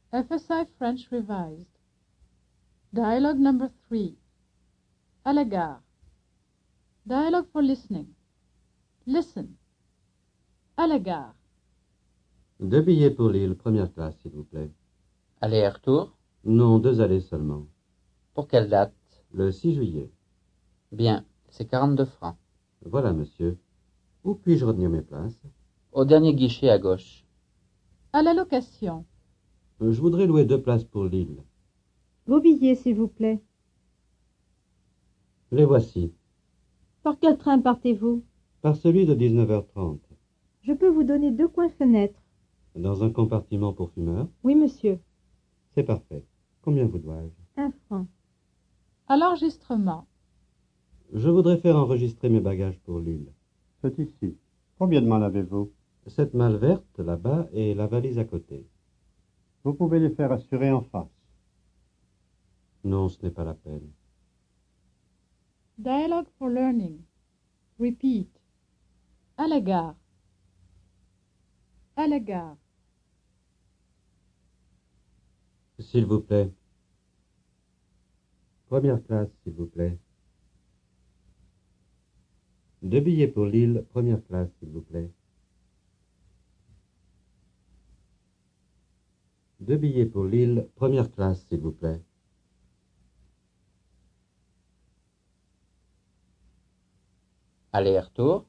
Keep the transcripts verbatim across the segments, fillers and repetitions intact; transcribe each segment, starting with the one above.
F S I French Revised. Dialogue number three. À la gare. Dialogue for listening. Listen. À la gare. Deux billets pour Lille, première classe, s'il vous plaît. Aller et retour? Non, deux allées seulement. Pour quelle date? Le six juillet. Bien, c'est quarante-deux francs. Voilà, monsieur. Où puis-je retenir mes places? Au dernier guichet à gauche. À la location. Euh, Je voudrais louer deux places pour Lille. Vos billets, s'il vous plaît. Les voici. Par quel train partez-vous? Par celui de dix-neuf heures trente. Je peux vous donner deux coins fenêtres. Dans un compartiment pour fumeurs? Oui, monsieur. C'est parfait. Combien vous dois-je? Un franc. À l'enregistrement. Je voudrais faire enregistrer mes bagages pour Lille. C'est ici. Combien de malles avez-vous? Cette malle verte, là-bas, et la valise à côté. Vous pouvez les faire assurer en face. Non, ce n'est pas la peine. Dialogue for learning. Repeat. À la gare. À la gare. S'il vous plaît. Première classe, s'il vous plaît. Deux billets pour Lille, première classe, s'il vous plaît. Deux billets pour Lille, première classe, s'il vous plaît. Aller et retour?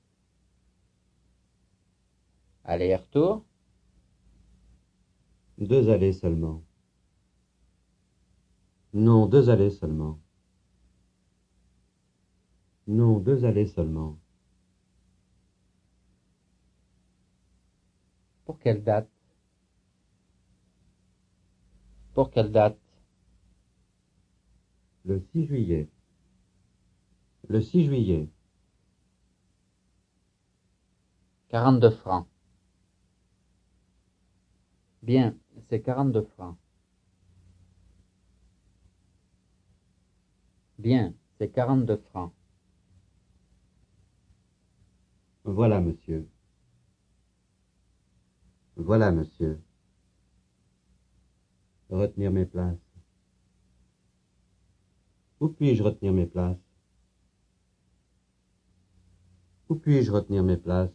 Aller et retour? Deux allées seulement. Non, deux allées seulement. Non, deux allées seulement. Pour quelle date? Pour quelle date? Le six juillet. Le six juillet. quarante-deux francs. Bien, c'est quarante-deux francs. Bien, c'est quarante-deux francs. Voilà, monsieur. Voilà, monsieur. Retenir mes places. Où puis-je retenir mes places? Où puis-je retenir mes places?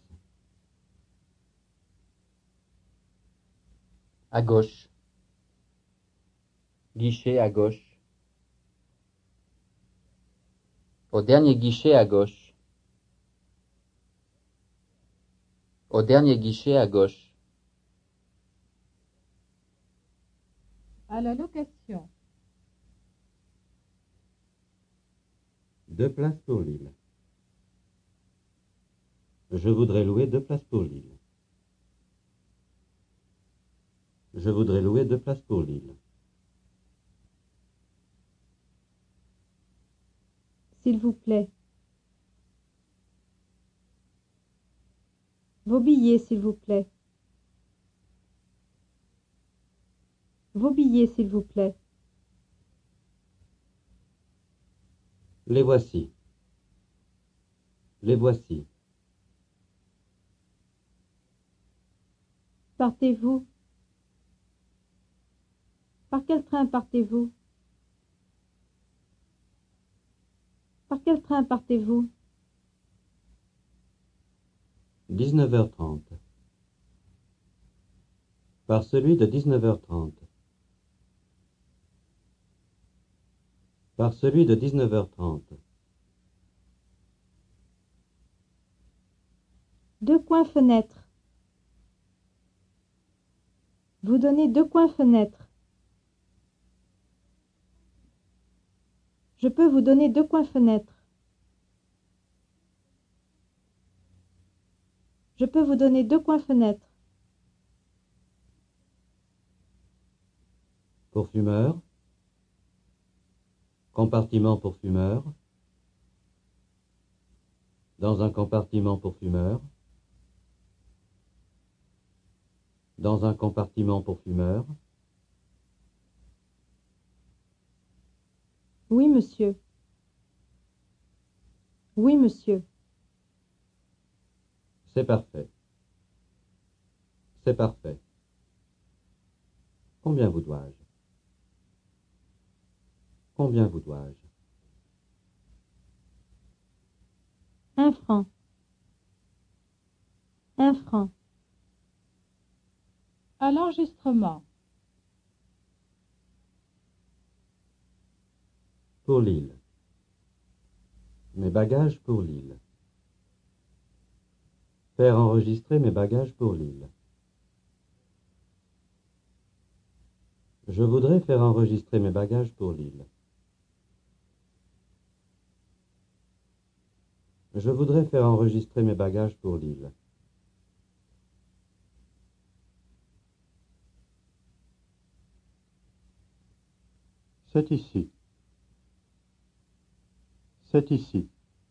À gauche. Guichet à gauche. Au dernier guichet à gauche. Au dernier guichet à gauche. À la location. Deux places pour Lille. Je voudrais louer deux places pour Lille. Je voudrais louer deux places pour Lille. S'il vous plaît. Vos billets, s'il vous plaît. Vos billets, s'il vous plaît. Les voici. Les voici. Partez-vous? Par quel train partez-vous? Par quel train partez-vous? dix-neuf heures trente. Par celui de dix-neuf heures trente. Par celui de dix-neuf heures trente. Deux coins fenêtres. Vous donnez deux coins fenêtres. Je peux vous donner deux coins fenêtres. Je peux vous donner deux coins fenêtres. Pour fumeurs. Compartiment pour fumeurs. Dans un compartiment pour fumeurs. Dans un compartiment pour fumeurs. Oui, monsieur. Oui, monsieur. C'est parfait. C'est parfait. Combien vous dois-je? Combien vous dois-je? Un franc. Un franc. À l'enregistrement. Pour Lille. Mes bagages pour Lille. Faire enregistrer mes bagages pour Lille. Je voudrais faire enregistrer mes bagages pour Lille. Je voudrais faire enregistrer mes bagages pour Lille. C'est ici. C'est ici.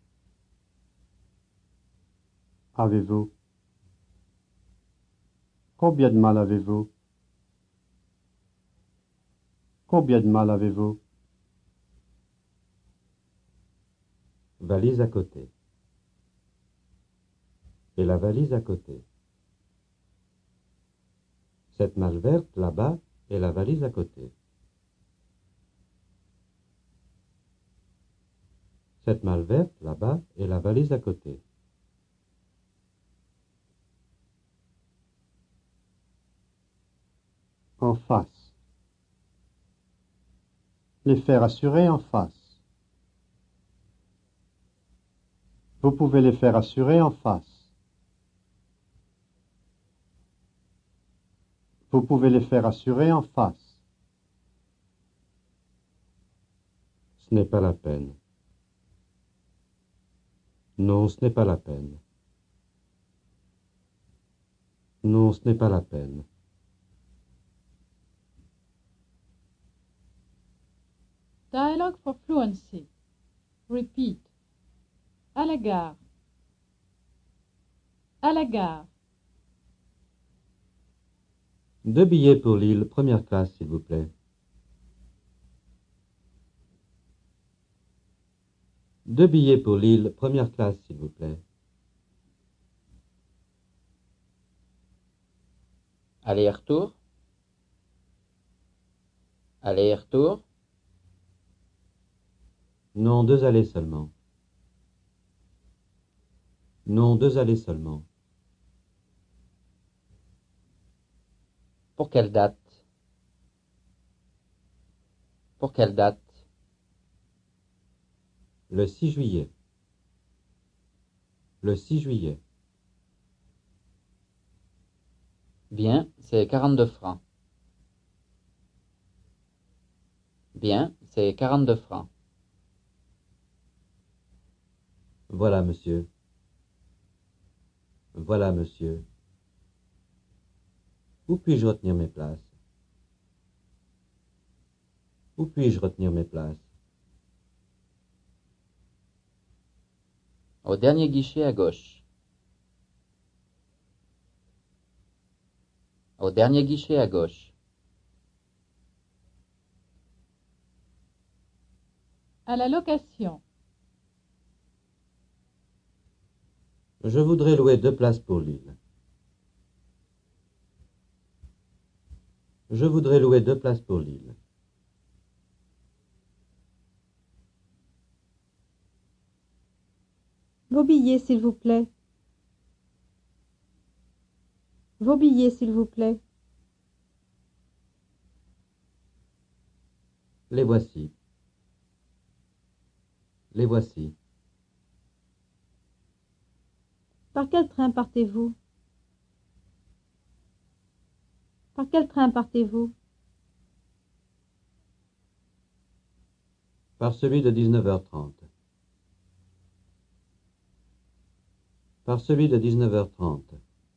Avez-vous? Combien de mal avez-vous? Combien de mal avez-vous? Valise à côté. Et la valise à côté. Cette malle verte là-bas et la valise à côté. Cette malle verte là-bas et la valise à côté. En face. Les faire assurer en face. Vous pouvez les faire assurer en face. Vous pouvez les faire assurer en face. Ce n'est pas la peine. Non, ce n'est pas la peine. Non, ce n'est pas la peine. Dialogue for fluency. Repeat. À la gare. À la gare. Deux billets pour Lille, première classe, s'il vous plaît. Deux billets pour Lille, première classe, s'il vous plaît. Aller-retour. Aller-retour. Non, deux allées seulement. Non, deux allées seulement. Pour quelle date? Pour quelle date? Le six juillet. Le six juillet. Bien, c'est quarante-deux francs. Bien, c'est quarante-deux francs. Voilà, monsieur. Voilà, monsieur. Où puis-je retenir mes places? Où puis-je retenir mes places? Au dernier guichet à gauche. Au dernier guichet à gauche. À la location. Je voudrais louer deux places pour Lille. Je voudrais louer deux places pour Lille. Vos billets, s'il vous plaît. Vos billets, s'il vous plaît. Les voici. Les voici. Par quel train partez-vous? Par quel train partez-vous? Par celui de dix-neuf heures trente. Par celui de dix-neuf heures trente.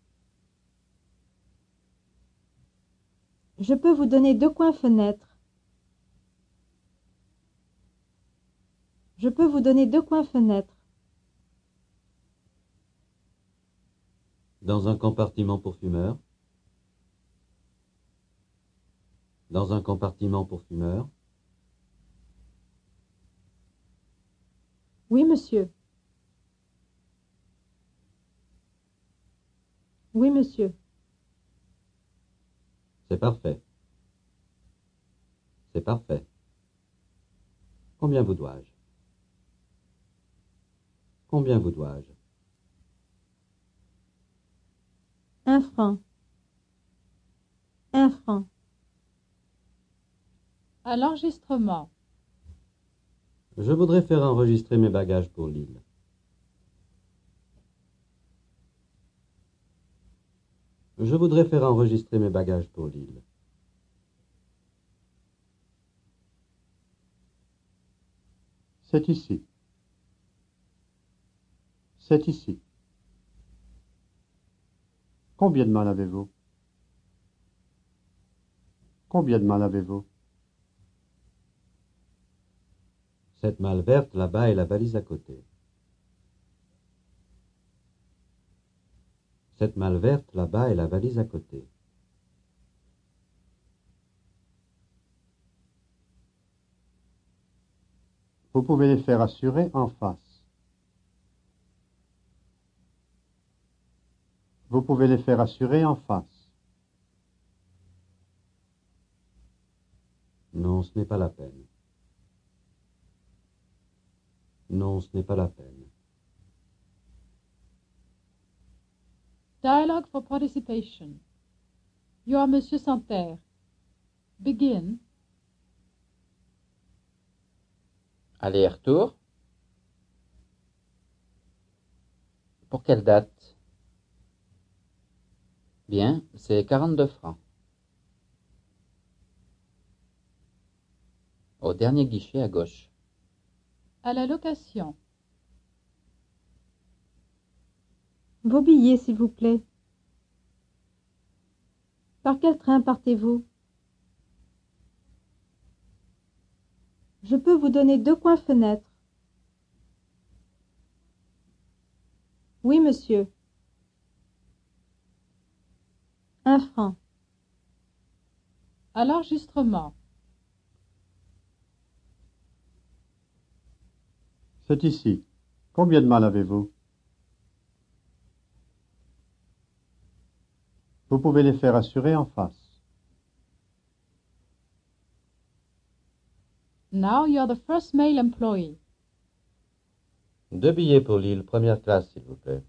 Je peux vous donner deux coins fenêtres. Je peux vous donner deux coins fenêtres. Dans un compartiment pour fumeurs. Dans un compartiment pour fumeurs. Oui, monsieur. Oui, monsieur. C'est parfait. C'est parfait. Combien vous dois-je? Combien vous dois-je? Un franc. Un franc. À l'enregistrement. Je voudrais faire enregistrer mes bagages pour Lille. Je voudrais faire enregistrer mes bagages pour Lille. C'est ici. C'est ici. Combien de mal avez-vous? Combien de mal avez-vous? Cette malle verte là-bas et la valise à côté. Cette malle verte là-bas et la valise à côté. Vous pouvez les faire assurer en face. Vous pouvez les faire assurer en face. Non, ce n'est pas la peine. Non, ce n'est pas la peine. Dialogue for participation. You are Monsieur Santerre. Begin. Aller-retour. Pour quelle date? Bien, c'est quarante-deux francs. Au dernier guichet à gauche. À la location. Vos billets, s'il vous plaît. Par quel train partez-vous? Je peux vous donner deux coins fenêtres. Oui, monsieur. Un franc. À l'enregistrement. C'est ici. Combien de mal avez-vous? Vous pouvez les faire assurer en face. Now you are the first male employee. Deux billets pour Lille, première classe, s'il vous plaît.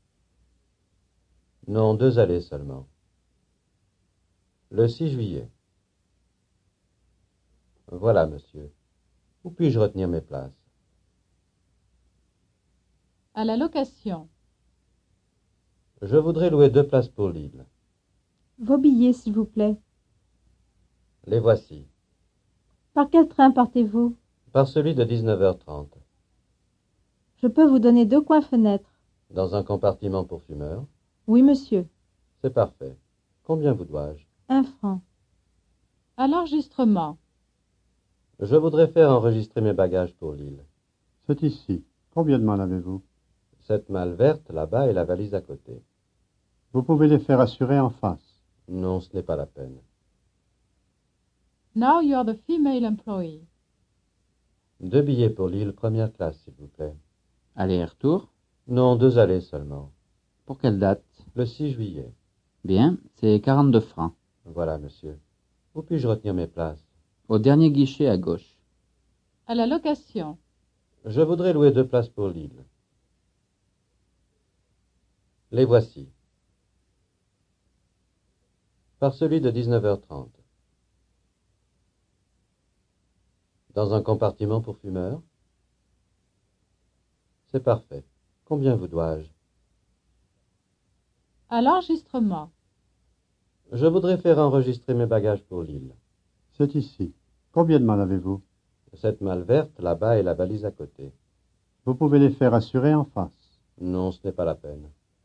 Non, deux allées seulement. Le six juillet. Voilà, monsieur. Où puis-je retenir mes places? À la location. Je voudrais louer deux places pour Lille. Vos billets, s'il vous plaît. Les voici. Par quel train partez-vous? Par celui de dix-neuf heures trente. Je peux vous donner deux coins fenêtres. Dans un compartiment pour fumeurs. Oui, monsieur. C'est parfait. Combien vous dois-je? Un franc. À l'enregistrement. Je voudrais faire enregistrer mes bagages pour Lille. C'est ici. Combien de mal avez-vous? Cette malle verte là-bas et la valise à côté. Vous pouvez les faire assurer en face. Non, ce n'est pas la peine. Now you are the female employee. Deux billets pour Lille, première classe, s'il vous plaît. Aller-retour. Non, deux allées seulement. Pour quelle date? Le six juillet. Bien, c'est quarante-deux francs. Voilà, monsieur. Où puis-je retenir mes places? Au dernier guichet à gauche. À la location. Je voudrais louer deux places pour Lille. Les voici. Par celui de dix-neuf heures trente. Dans un compartiment pour fumeurs. C'est parfait. Combien vous dois-je? À l'enregistrement. Je voudrais faire enregistrer mes bagages pour Lille. C'est ici. Combien de mal avez-vous? Cette malle verte là-bas et la valise à côté. Vous pouvez les faire assurer en face. Non, ce n'est pas la peine.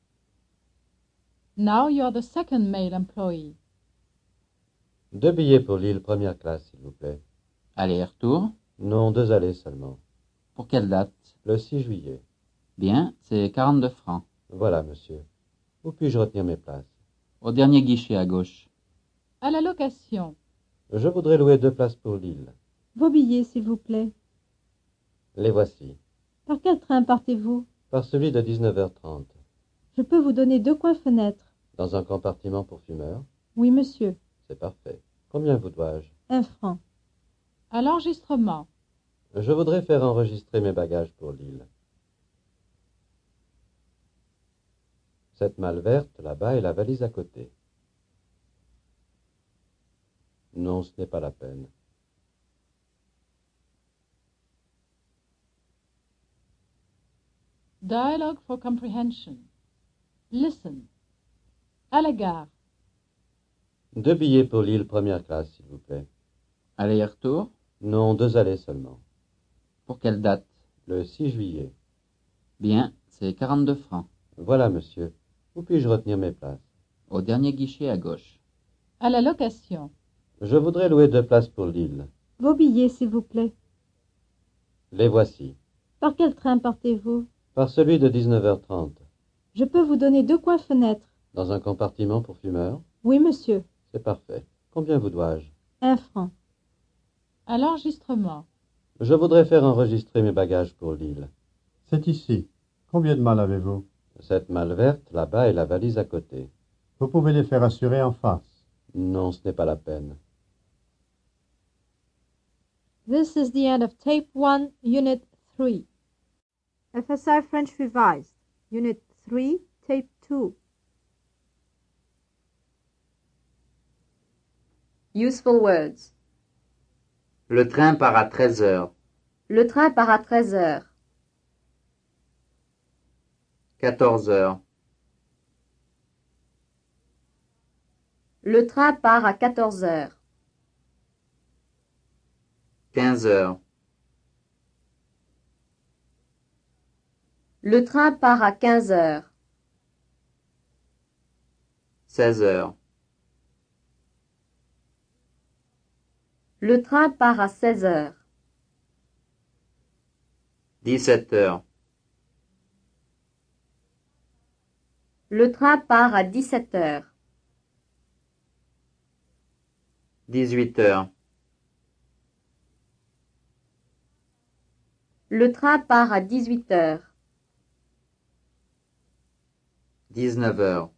Now you are the second male employee. Deux billets pour Lille, première classe, s'il vous plaît. Aller-retour. Non, deux allées seulement. Pour quelle date? Le six juillet. Bien, c'est quarante-deux francs. Voilà, monsieur. Où puis-je retenir mes places? Au dernier guichet à gauche. À la location. Je voudrais louer deux places pour Lille. Vos billets, s'il vous plaît. Les voici. Par quel train partez-vous? Par celui de dix-neuf heures trente. Je peux vous donner deux coins fenêtres. Dans un compartiment pour fumeurs. Oui, monsieur. C'est parfait. Combien vous dois-je? Un franc. À l'enregistrement. Je voudrais faire enregistrer mes bagages pour l'île. Cette malle verte, là-bas, et la valise à côté. Non, ce n'est pas la peine. Dialogue for comprehension. Listen. À la gare. Deux billets pour l'île première classe, s'il vous plaît. Aller-retour? Non, deux allées seulement. Pour quelle date? Le six juillet. Bien, c'est quarante-deux francs. Voilà, monsieur. Où puis-je retenir mes places? Au dernier guichet à gauche. À la location. Je voudrais louer deux places pour l'île. Vos billets, s'il vous plaît. Les voici. Par quel train partez-vous? Par celui de dix-neuf heures trente. Je peux vous donner deux coins fenêtres. Dans un compartiment pour fumeurs? Oui, monsieur. C'est parfait. Combien vous dois-je? Un franc. À l'enregistrement. Je voudrais faire enregistrer mes bagages pour l'île. C'est ici. Combien de malles avez-vous? Cette malle verte, là-bas, et la valise à côté. Vous pouvez les faire assurer en face. Non, ce n'est pas la peine. This is the end of Tape one, Unit three. F S I French Revised. Unit three, Tape two. Useful words. Le train part à treize heures. Le train part à treize heures. quatorze heures. Le train part à quatorze heures. quinze heures. Le train part à quinze heures. seize heures. Le train part à seize heures. dix-sept heures. Le train part à dix-sept heures. dix-huit heures. Le train part à dix-huit heures. dix-neuf heures.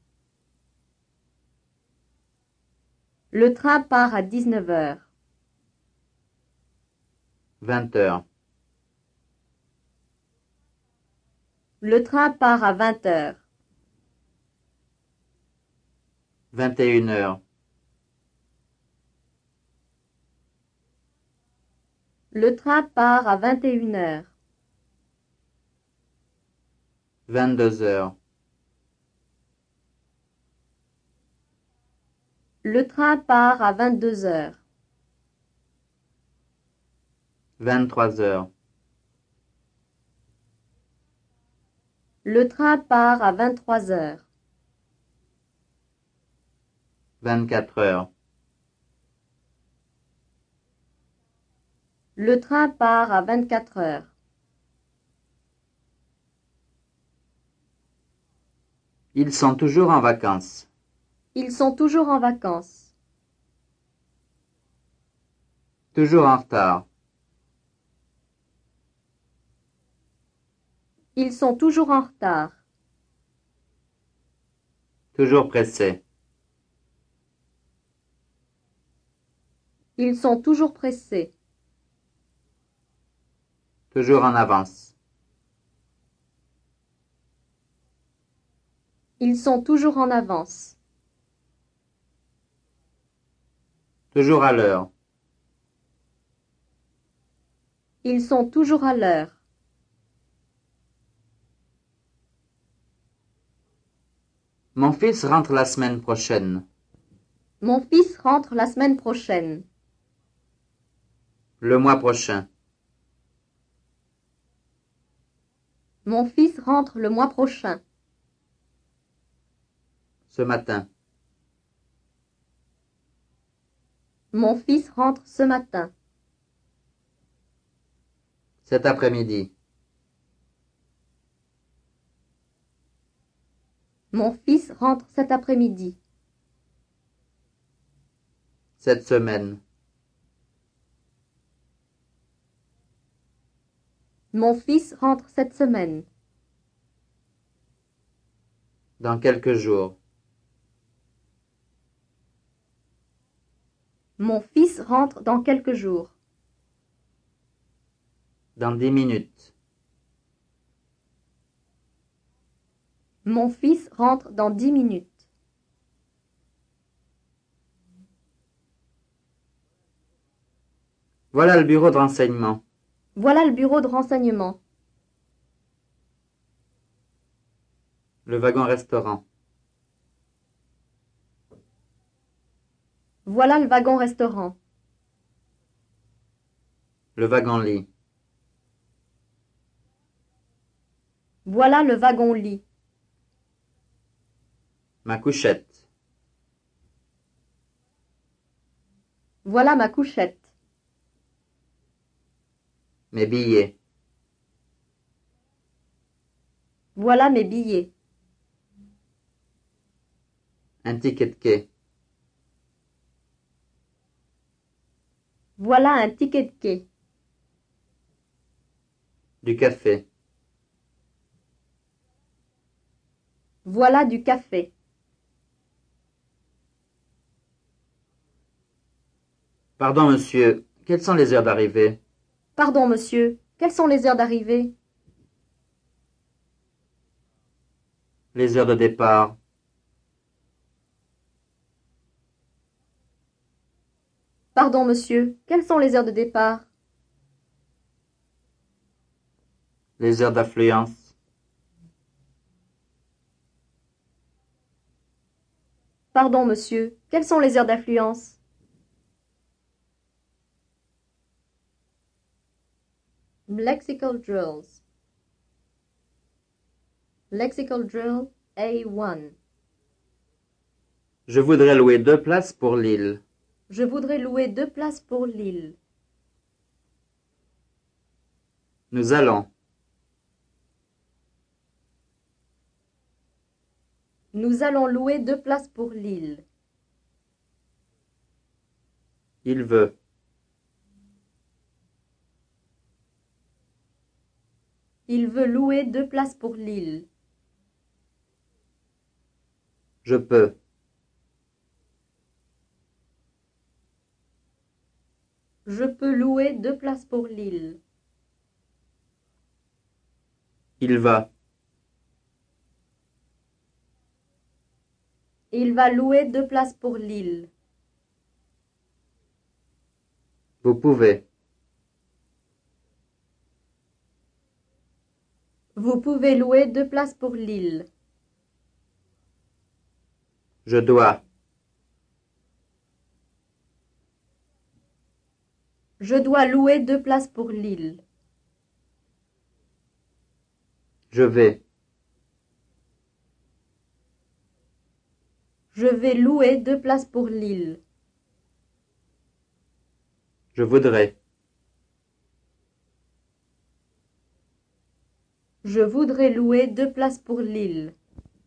Le train part à dix-neuf heures. vingt heures. Le train part à vingt heures. vingt et une heures. Le train part à vingt et une heures. vingt-deux heures. Le train part à vingt-deux heures. vingt-trois heures. Le train part à vingt-trois heures. vingt-quatre heures. Le train part à vingt-quatre heures. Ils sont toujours en vacances. Ils sont toujours en vacances. Toujours en retard. Ils sont toujours en retard. Toujours pressés. Ils sont toujours pressés. Toujours en avance. Ils sont toujours en avance. Toujours à l'heure. Ils sont toujours à l'heure. Mon fils rentre la semaine prochaine. Mon fils rentre la semaine prochaine. Le mois prochain. Mon fils rentre le mois prochain. Ce matin. Mon fils rentre ce matin. Cet après-midi. Mon fils rentre cet après-midi. Cette semaine. Mon fils rentre cette semaine. Dans quelques jours. Mon fils rentre dans quelques jours. Dans dix minutes. Mon fils rentre dans dix minutes. Voilà le bureau de renseignement. Voilà le bureau de renseignement. Le wagon-restaurant. Voilà le wagon-restaurant. Le wagon-lit. Voilà le wagon-lit. Ma couchette. Voilà ma couchette. Mes billets. Voilà mes billets. Un ticket de quai. Voilà un ticket de quai. Du café. Voilà du café. Pardon, monsieur. Quelles sont les heures d'arrivée? Pardon, monsieur. Quelles sont les heures d'arrivée? Les heures de départ. Pardon, monsieur. Quelles sont les heures de départ? Les heures d'affluence. Pardon, monsieur. Quelles sont les heures d'affluence? Lexical drills. Lexical drill A one. Je voudrais louer deux places pour Lille. Je voudrais louer deux places pour Lille. Nous allons. Nous allons louer deux places pour Lille. Il veut. Il veut louer deux places pour Lille. Je peux. Je peux louer deux places pour Lille. Il va. Il va louer deux places pour Lille. Vous pouvez. Vous pouvez louer deux places pour Lille. Je dois. Je dois louer deux places pour Lille. Je vais. Je vais louer deux places pour Lille. Je voudrais. Je voudrais louer deux places pour Lille.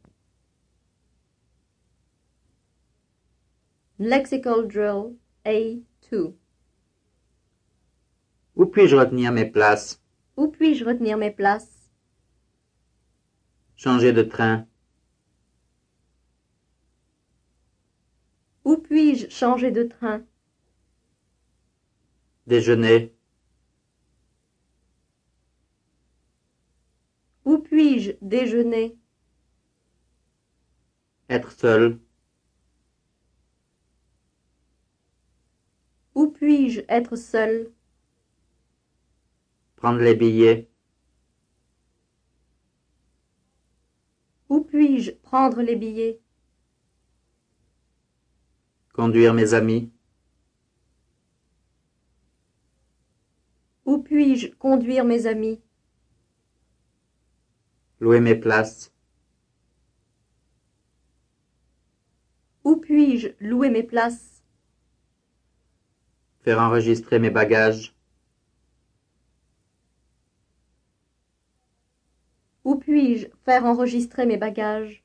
Lexical drill A two. Où puis-je retenir mes places? Où puis-je retenir mes places? Changer de train. Où puis-je changer de train? Déjeuner. Où puis-je déjeuner? Être seul. Où puis-je être seul? Prendre les billets. Où puis-je prendre les billets? Conduire mes amis. Où puis-je conduire mes amis? Louer mes places. Où puis-je louer mes places? Faire enregistrer mes bagages. Où puis-je faire enregistrer mes bagages?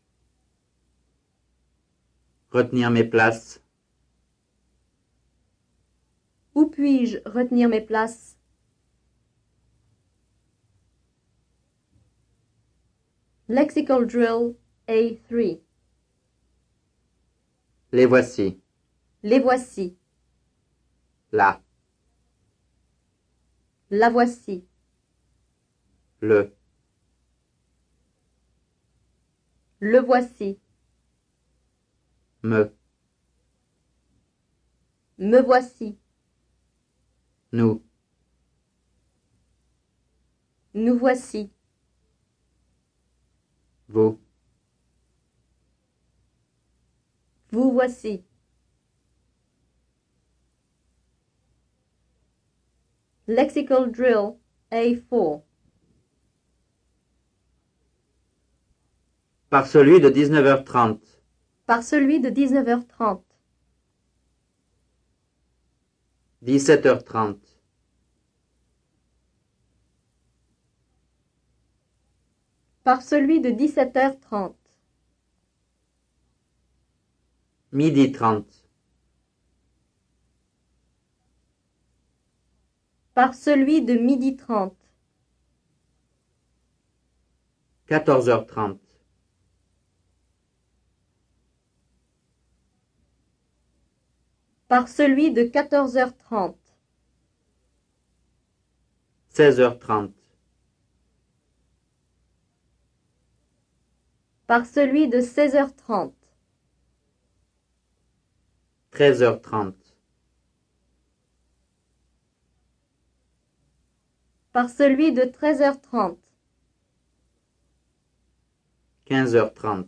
Retenir mes places. Où puis-je retenir mes places? Lexical drill A three. Les voici. Les voici. Là. La voici. Le. Le voici. Me. Me voici. Nous. Nous voici. Vous. Vous voici. Lexical drill A four. Par celui de dix-neuf heures trente. Par celui de dix-neuf heures trente. dix-sept heures trente. Par celui de dix-sept heures trente. Midi trente. Par celui de midi trente. quatorze heures trente. Par celui de quatorze heures trente. seize heures trente. Par celui de seize heures trente. treize heures trente. Par celui de treize heures trente. quinze heures trente.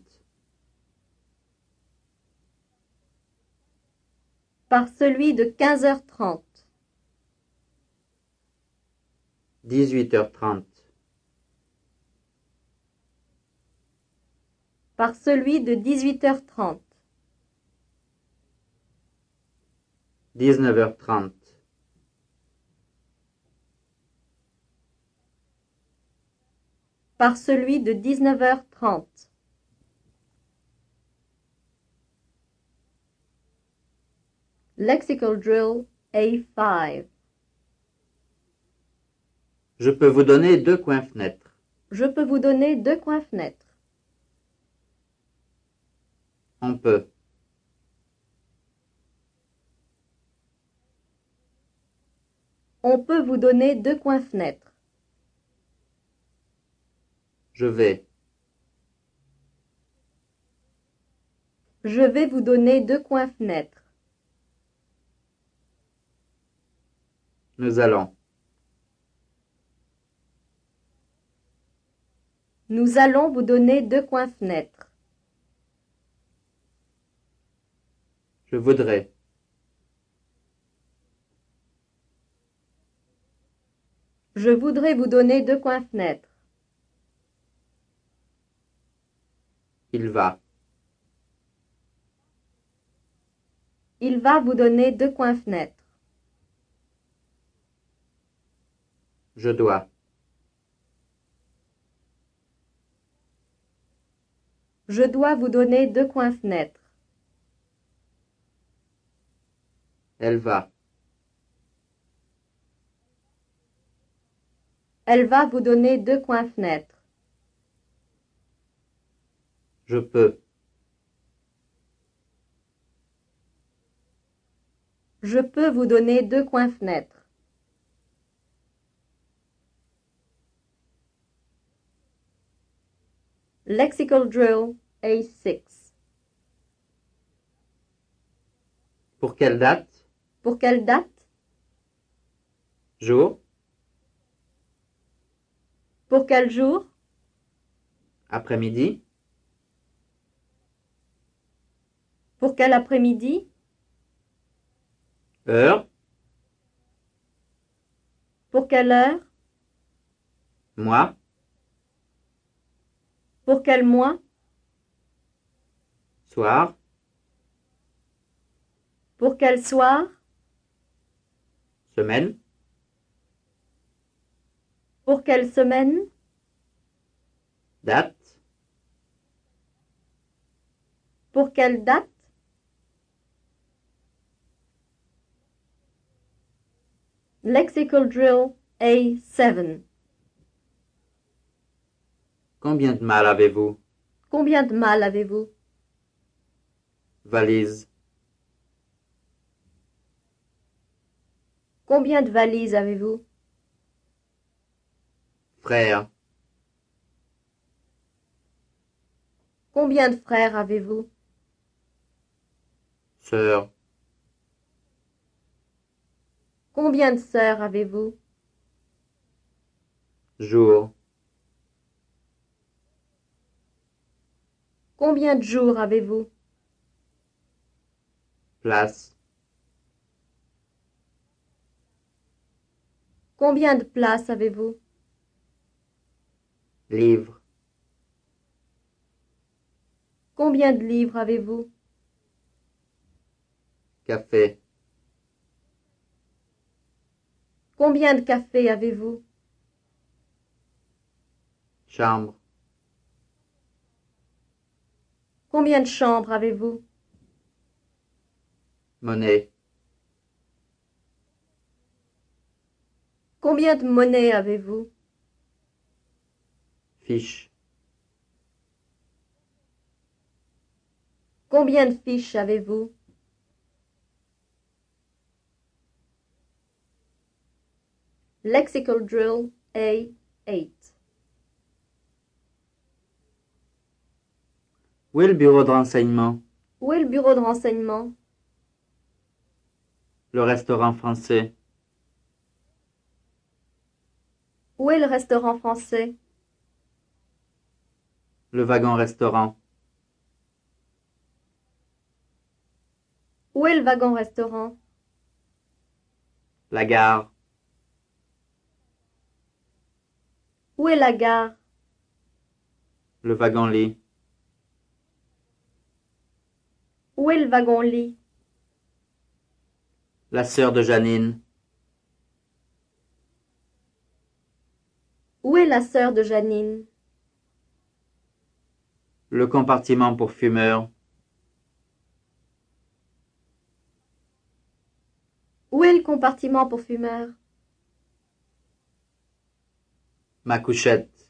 Par celui de quinze heures trente. dix-huit heures trente. Par celui de dix-huit heures trente. dix-neuf heures trente. Par celui de dix-neuf heures trente. Lexical drill A five. Je peux vous donner deux coins fenêtres. Je peux vous donner deux coins fenêtres. On peut. On peut vous donner deux coins fenêtres. Je vais. Je vais vous donner deux coins fenêtres. Nous allons. Nous allons vous donner deux coins fenêtres. Je voudrais. Je voudrais vous donner deux coins fenêtres. Il va. Il va vous donner deux coins fenêtres. Je dois. Je dois vous donner deux coins fenêtres. Elle va. Elle va vous donner deux coins fenêtres. Je peux. Je peux vous donner deux coins fenêtres. Lexical drill A six. Pour quelle date? Pour quelle date? Jour? Pour quel jour? Après-midi? Pour quel après-midi? Heure? Pour quelle heure? Mois? Pour quel mois? Soir? Pour quel soir? Semaine? Pour quelle semaine? Date? Pour quelle date? Lexical drill A seven. Combien de mal avez-vous? Combien de mal avez-vous? Valise? Combien de valises avez-vous? Frère? Combien de frères avez-vous? Sœur. Combien de sœurs avez-vous? Jour. Combien de jours avez-vous? Place. Combien de places avez-vous? Livre. Combien de livres avez-vous? Café. Combien de cafés avez-vous? Chambre. Combien de chambres avez-vous? Monnaie. Combien de monnaies avez-vous? Fiche. Combien de fiches avez-vous? Lexical drill A eight. Où est le bureau de renseignement? Où est le bureau de renseignement? Le restaurant français. Où est le restaurant français? Le wagon-restaurant. Où est le wagon-restaurant? La gare. Où est la gare? Le wagon-lit. Où est le wagon-lit? La sœur de Janine. Où est la sœur de Janine? Le compartiment pour fumeurs. Où est le compartiment pour fumeurs? Ma couchette.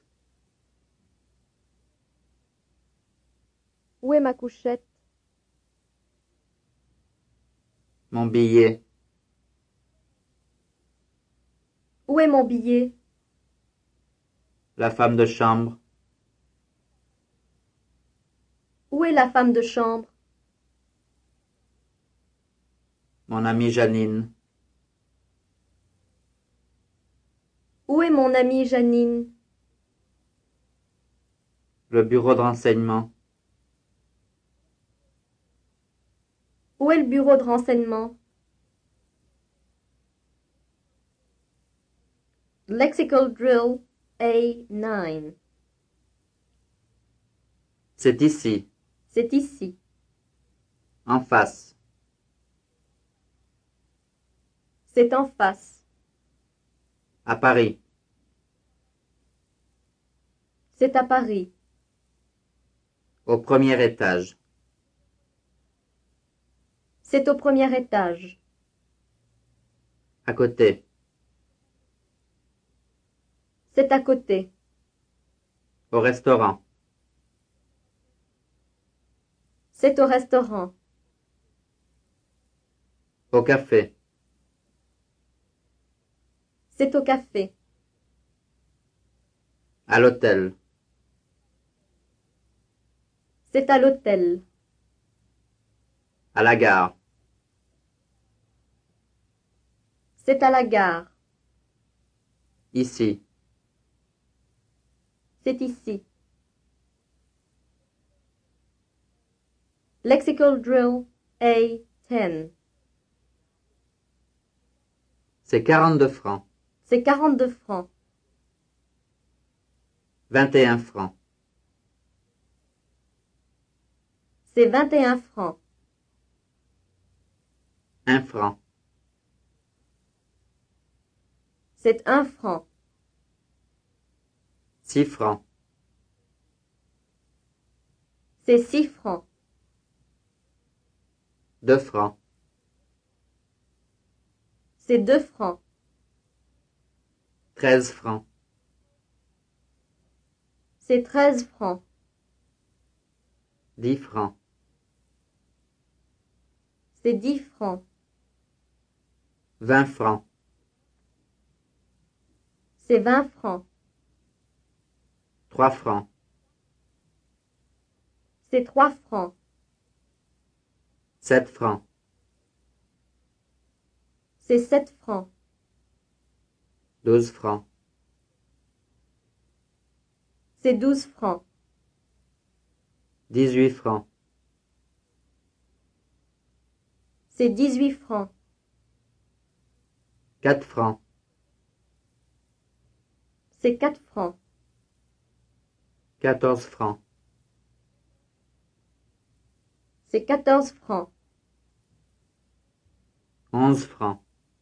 Où est ma couchette? Mon billet. Où est mon billet? La femme de chambre. Où est la femme de chambre? Mon amie Janine. Où est mon amie Janine? Le bureau de renseignement. Où est le bureau de renseignement? Lexical drill A nine. C'est ici. C'est ici. En face. C'est en face. À Paris. C'est à Paris. Au premier étage. C'est au premier étage. À côté. C'est à côté. Au restaurant. C'est au restaurant. Au café. C'est au café. À l'hôtel. C'est à l'hôtel. À la gare. C'est à la gare. Ici. C'est ici. Lexical drill A ten. C'est quarante-deux francs. C'est quarante-deux francs. vingt et un francs. C'est vingt et un francs. un franc. C'est un franc. six francs. C'est six francs. deux francs. C'est deux francs. treize francs. C'est treize francs. dix francs. C'est dix francs. vingt francs. C'est vingt francs. trois francs. C'est trois francs. sept francs. C'est sept francs. douze francs. C'est douze francs. dix-huit francs. C'est dix-huit francs. quatre francs. C'est quatre francs. quatorze francs. C'est quatorze francs. onze francs.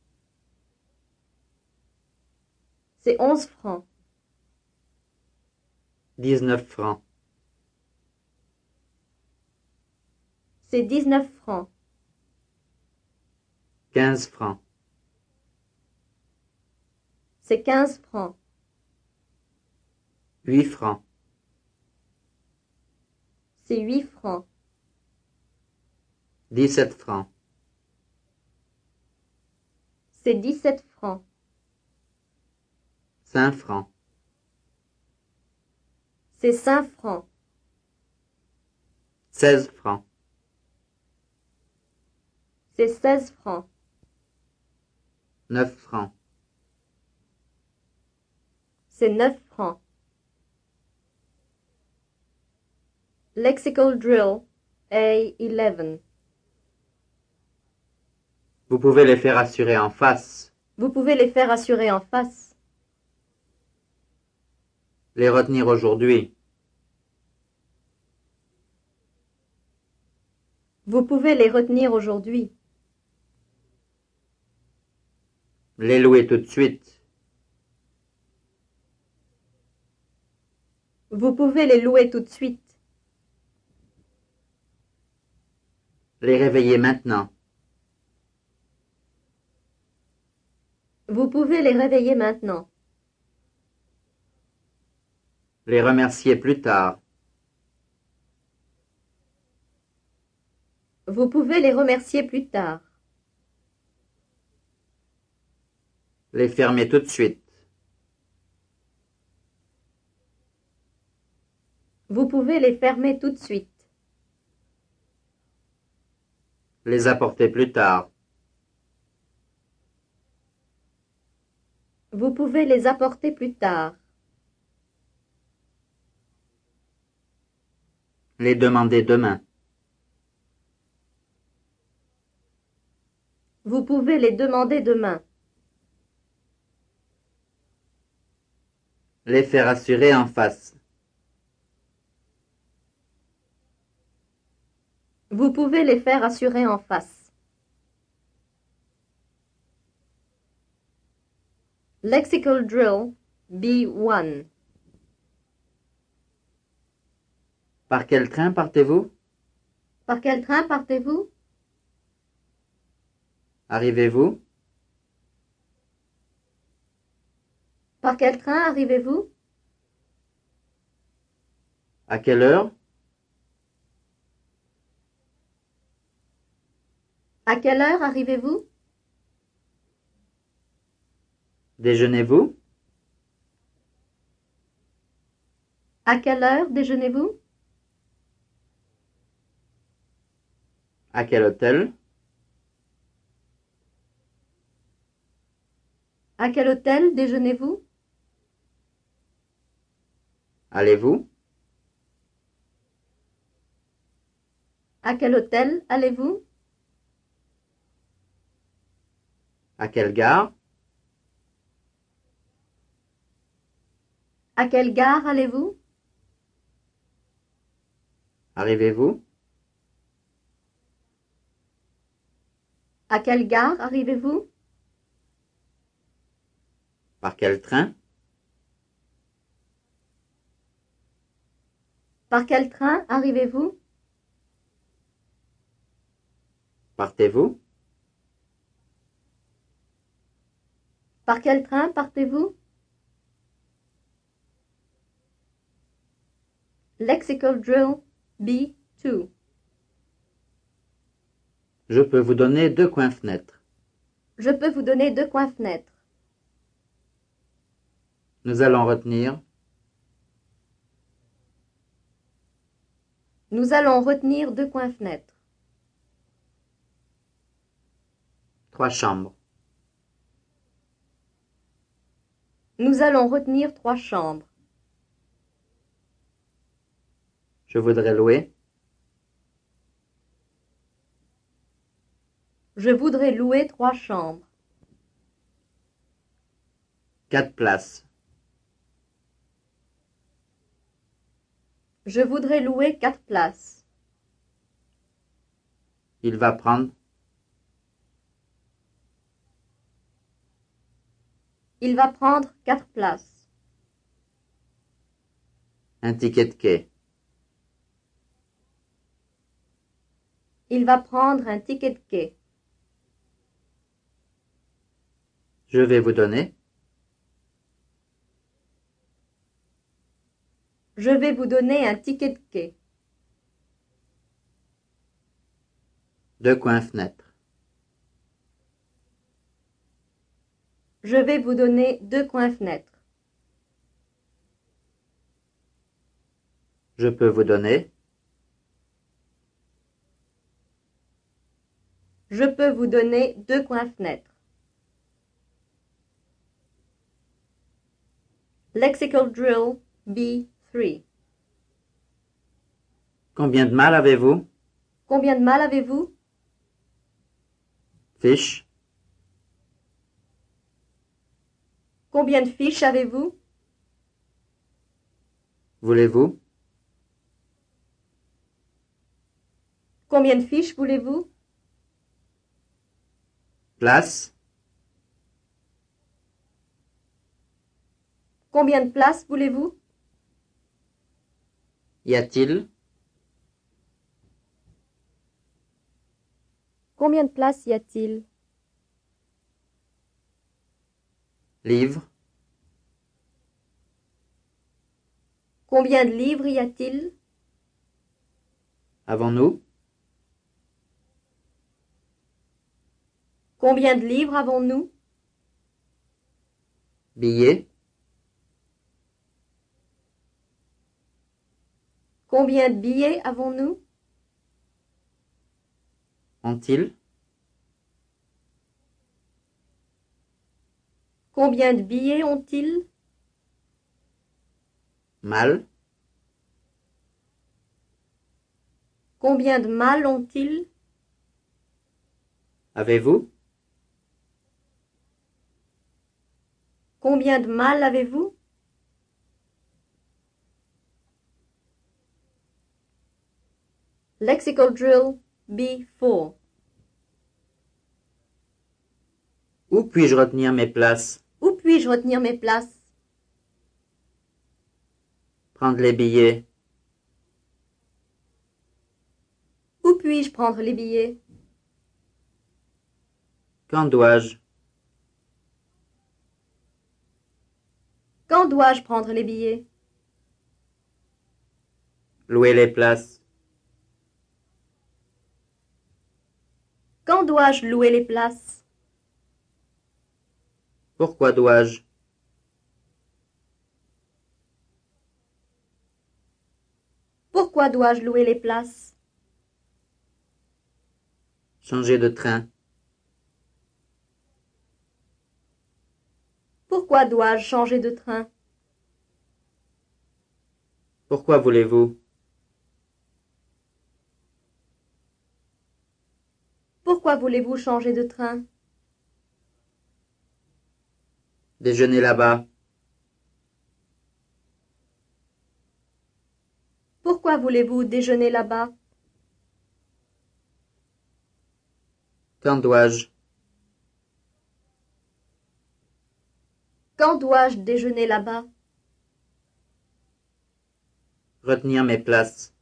C'est onze francs. dix-neuf francs. C'est dix-neuf francs. quinze francs. C'est quinze francs. huit francs. C'est huit francs. dix-sept francs. C'est dix-sept francs. cinq francs. C'est cinq francs. seize francs. C'est seize francs. neuf francs. C'est neuf francs. Lexical drill A eleven. Vous pouvez les faire assurer en face. Vous pouvez les faire assurer en face. Les retenir aujourd'hui. Vous pouvez les retenir aujourd'hui. Les louer tout de suite. Vous pouvez les louer tout de suite. Les réveiller maintenant. Vous pouvez les réveiller maintenant. Les remercier plus tard. Vous pouvez les remercier plus tard. Les fermer tout de suite. Vous pouvez les fermer tout de suite. Les apporter plus tard. Vous pouvez les apporter plus tard. Les demander demain. Vous pouvez les demander demain. Les faire assurer en face. Vous pouvez les faire assurer en face. Lexical drill B one. Par quel train partez-vous? Par quel train partez-vous? Arrivez-vous? Par quel train arrivez-vous? À quelle heure? À quelle heure arrivez-vous? Déjeunez-vous? À quelle heure déjeunez-vous? À quel hôtel? À quel hôtel déjeunez-vous? Allez-vous? À quel hôtel allez-vous? À quelle gare? À quelle gare allez-vous? Arrivez-vous? À quelle gare arrivez-vous? Par quel train? Par quel train arrivez-vous? Partez-vous? Par quel train partez-vous? Lexical drill B two. Je peux vous donner deux coins fenêtres. Je peux vous donner deux coins fenêtres. Nous allons retenir. Nous allons retenir deux coins-fenêtres. Trois chambres. Nous allons retenir trois chambres. Je voudrais louer. Je voudrais louer trois chambres. Quatre places. Je voudrais louer quatre places. Il va prendre. Il va prendre quatre places. Un ticket de quai. Il va prendre un ticket de quai. Je vais vous donner. Je vais vous donner un ticket de quai. Deux coins-fenêtres. Je vais vous donner deux coins-fenêtres. Je peux vous donner. Je peux vous donner deux coins-fenêtres. Lexical drill B three. Combien de mal avez-vous? Combien de mal avez-vous? Fiche. Combien de fiches avez-vous? Voulez-vous? Combien de fiches voulez-vous? Place. Combien de places voulez-vous? Y a-t-il? Combien de places y a-t-il? Livre. Combien de livres y a-t-il? Avons-nous? Combien de livres avons-nous? Billets. Combien de billets avons-nous? Ont-ils? Combien de billets ont-ils? Mal. Combien de malles ont-ils? Avez-vous? Combien de malles avez-vous? Lexical drill B four. Où puis-je retenir mes places? Où puis-je retenir mes places? Prendre les billets. Où puis-je prendre les billets? Quand dois-je? Quand dois-je prendre les billets? Louer les places. Quand dois-je louer les places? Pourquoi dois-je? Pourquoi dois-je louer les places? Changer de train. Pourquoi dois-je changer de train? Pourquoi voulez-vous? Pourquoi voulez-vous changer de train? Déjeuner là-bas. Pourquoi voulez-vous déjeuner là-bas? Quand dois-je? Quand dois-je déjeuner là-bas? Retenir mes places.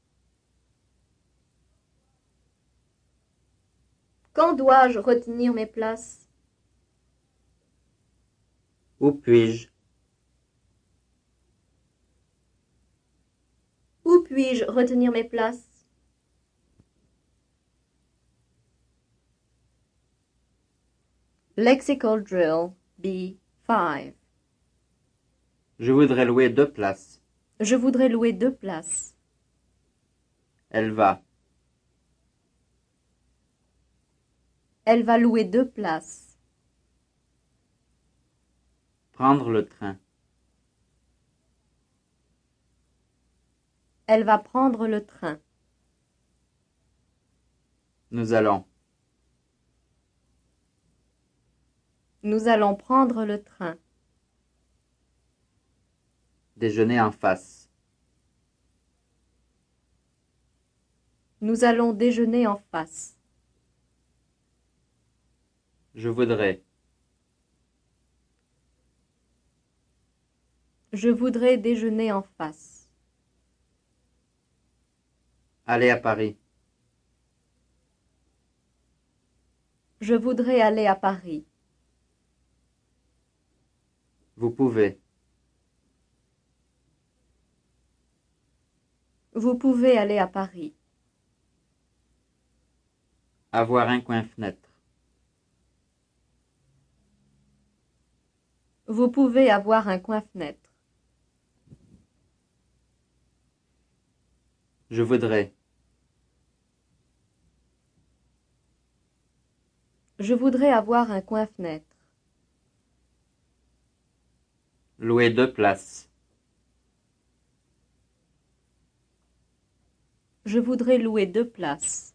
Quand dois-je retenir mes places? Où puis-je? Où puis-je retenir mes places? Lexical drill B five. Je voudrais louer deux places. Je voudrais louer deux places. Elle va. Elle va louer deux places. Prendre le train. Elle va prendre le train. Nous allons. Nous allons prendre le train. Déjeuner en face. Nous allons déjeuner en face. Je voudrais. Je voudrais déjeuner en face. Aller à Paris. Je voudrais aller à Paris. Vous pouvez. Vous pouvez aller à Paris. Avoir un coin-fenêtre. Vous pouvez avoir un coin-fenêtre. Je voudrais. Je voudrais avoir un coin-fenêtre. Louer deux places. Je voudrais louer deux places.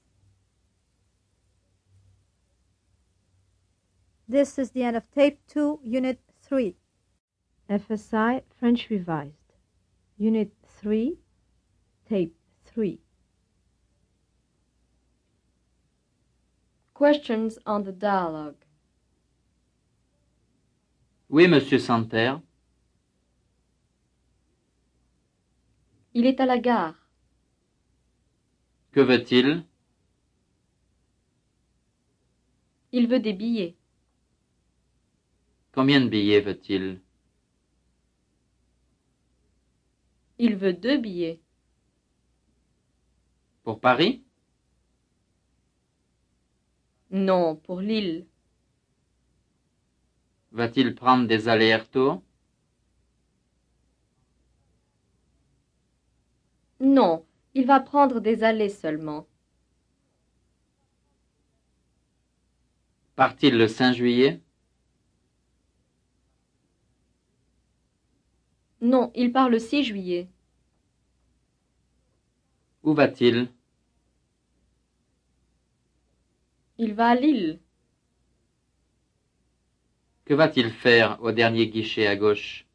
This is the end of Tape two, Unit three. F S I French Revised. Unit three, Tape three. Questions on the dialogue. Oui, monsieur Santerre. Il est à la gare. Que veut-il? Il veut des billets. Combien de billets veut-il? Il veut deux billets. Pour Paris? Non, pour Lille. Va-t-il prendre des allers-retours? Non, il va prendre des allées seulement. Part-il le cinq juillet? Non, il part le six juillet. Où va-t-il? Il va à Lille. Que va-t-il faire au dernier guichet à gauche?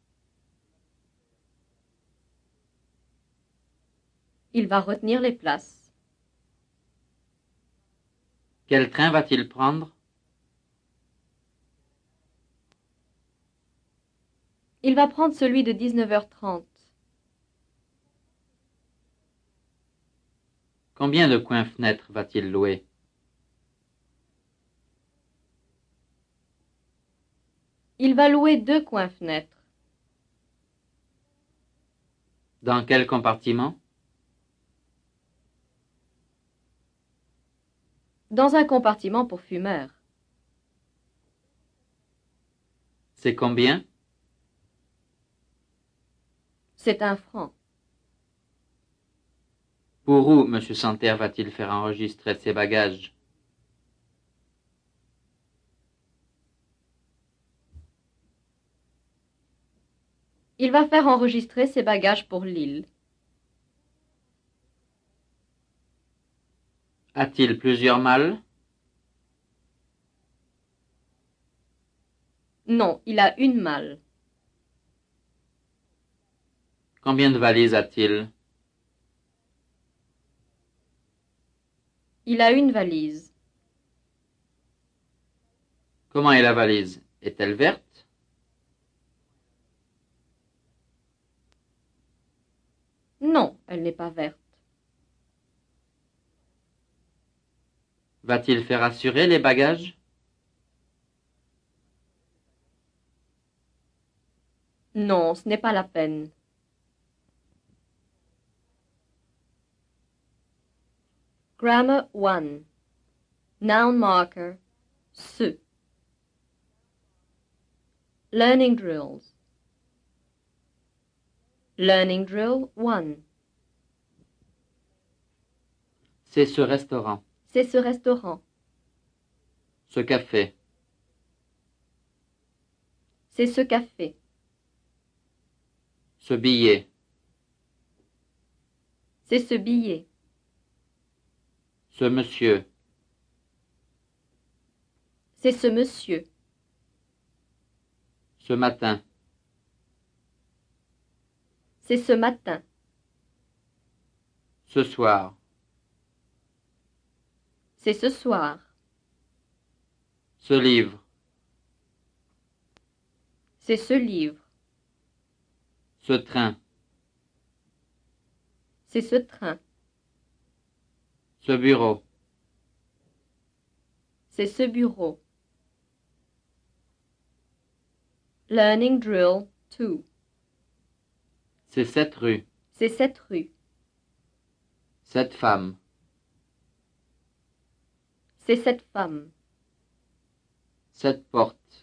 Il va retenir les places. Quel train va-t-il prendre? Il va prendre celui de dix-neuf heures trente. Combien de coins-fenêtres va-t-il louer? Il va louer deux coins-fenêtres. Dans quel compartiment? Dans un compartiment pour fumeurs. C'est combien? C'est un franc. Pour où monsieur Santerre va-t-il faire enregistrer ses bagages? Il va faire enregistrer ses bagages pour Lille. A-t-il plusieurs malles? Non, il a une malle. Combien de valises a-t-il? Il a une valise. Comment est la valise? Est-elle verte? Non, elle n'est pas verte. Va-t-il faire assurer les bagages? Non, ce n'est pas la peine. Grammar one. Noun marker, ce. Learning drills. Learning drill one. C'est ce restaurant. C'est ce restaurant. Ce café. C'est ce café. Ce billet. C'est ce billet. Ce monsieur. C'est ce monsieur. Ce matin. C'est ce matin. Ce soir. C'est ce soir. Ce livre. C'est ce livre. Ce train. C'est ce train. Ce bureau. C'est ce bureau. Learning drill two. C'est cette rue. C'est cette rue. Cette femme. C'est cette femme. Cette porte.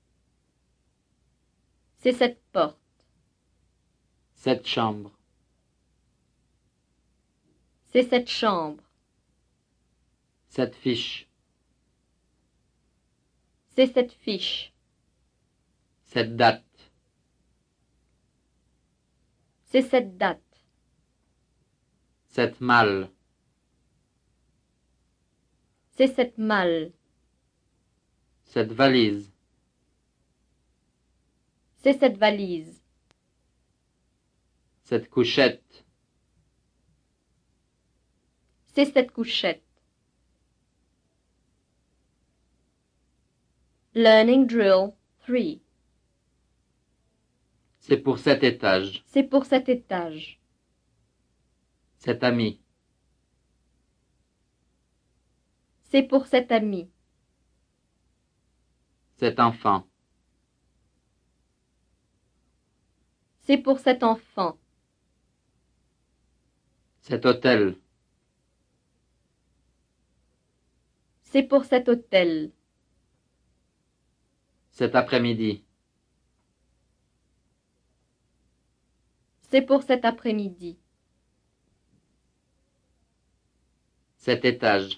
C'est cette porte. Cette chambre. C'est cette chambre. Cette fiche. C'est cette fiche. Cette date. C'est cette date. Cette malle. C'est cette malle. Cette valise. C'est cette valise. Cette couchette. C'est cette couchette. Learning drill three. C'est pour cet étage. C'est pour cet étage. Cet ami. C'est pour cet ami. Cet enfant. C'est pour cet enfant. Cet hôtel. C'est pour cet hôtel. Cet après-midi. C'est pour cet après-midi. Cet étage.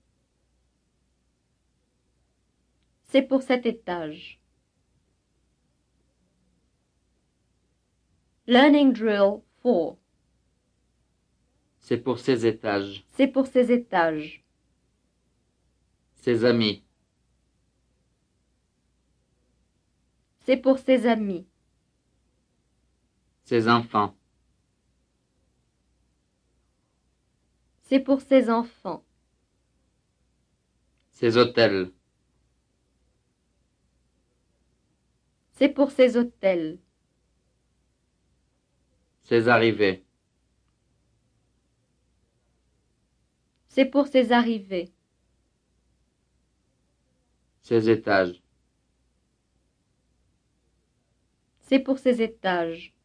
C'est pour cet étage. Learning drill four. C'est pour ces étages. C'est pour ces étages. Ses amis. C'est pour ses amis. Ses enfants. C'est pour ses enfants. Ses hôtels. C'est pour ses hôtels. Ses arrivées. C'est pour ses arrivées. Ses étages. C'est pour ses étages.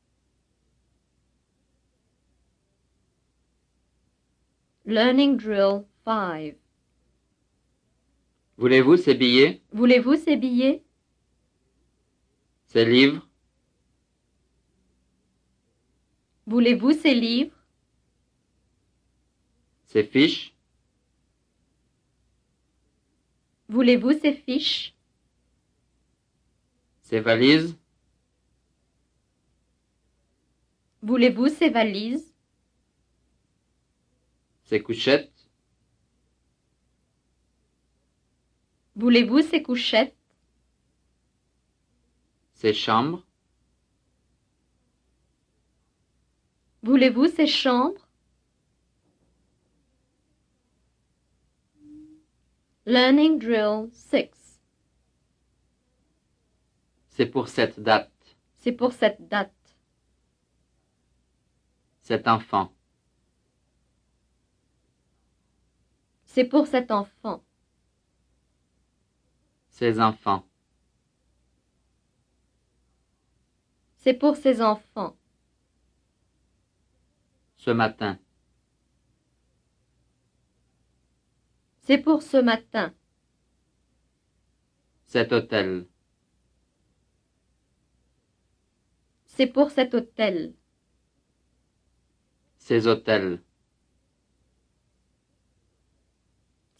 Learning drill five. Voulez-vous ces billets? Voulez-vous ces billets? Ces livres? Voulez-vous ces livres? Ces fiches? Voulez-vous ces fiches? Ces valises? Voulez-vous ces valises? Ces couchettes? Voulez-vous ces couchettes? Ces chambres? Voulez-vous ces chambres? Learning drill six. C'est pour cette date. C'est pour cette date. Cet enfant. C'est pour cet enfant. Ses enfants. C'est pour ses enfants. Ce matin. C'est pour ce matin. Cet hôtel. C'est pour cet hôtel. Ces hôtels.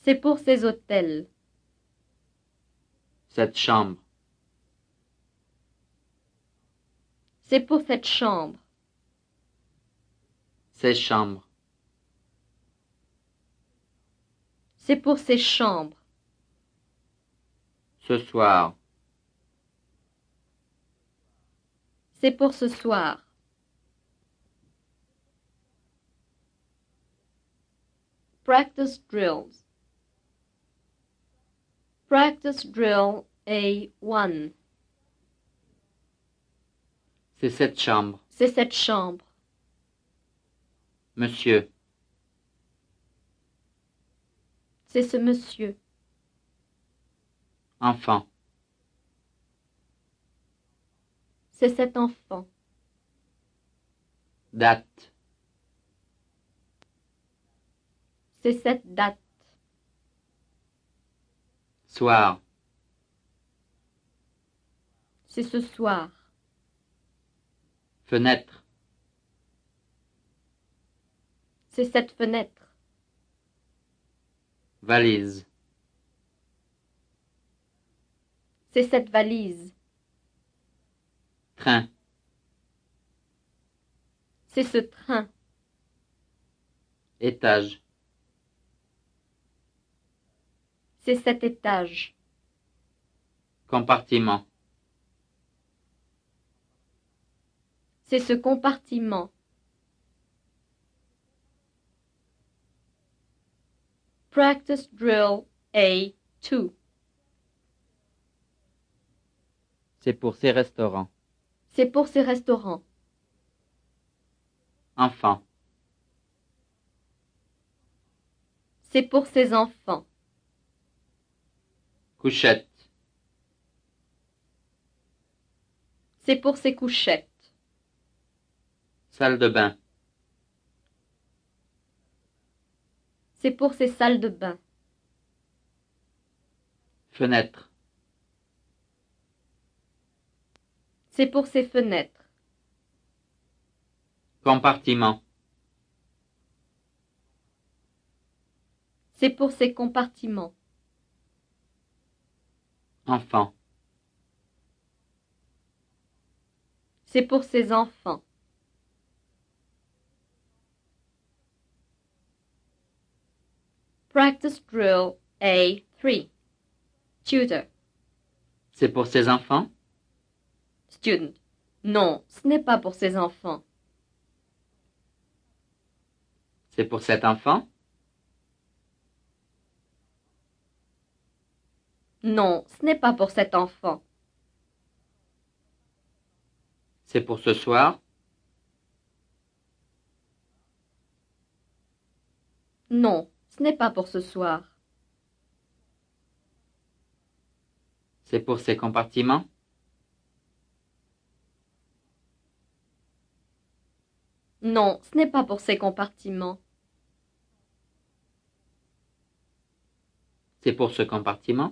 C'est pour ces hôtels. Cette chambre. C'est pour cette chambre. Ces chambres. C'est pour ces chambres. Ce soir. C'est pour ce soir. Practice drills. Practice drill A one. C'est cette chambre. C'est cette chambre. Monsieur. C'est ce monsieur. Enfant. C'est cet enfant. Date. C'est cette date. Soir. C'est ce soir. Fenêtre. C'est cette fenêtre. Valise. C'est cette valise. Train. C'est ce train. Étage. C'est cet étage. Compartiment. C'est ce compartiment. Practice drill A two. C'est pour ces restaurants. C'est pour ces restaurants. Enfant. C'est pour ces enfants. Couchette. C'est pour ces couchettes. Salle de bain. C'est pour ces salles de bain. Fenêtre. C'est pour ces fenêtres. Compartiment. C'est pour ces compartiments. Enfant. C'est pour ces enfants. Practice drill A three. Tutor. C'est pour ces enfants? Student. Non, ce n'est pas pour ces enfants. C'est pour cet enfant? Non, ce n'est pas pour cet enfant. C'est pour ce soir? Non, ce n'est pas pour ce soir. C'est pour ces compartiments? Non, ce n'est pas pour ces compartiments. C'est pour ce compartiment?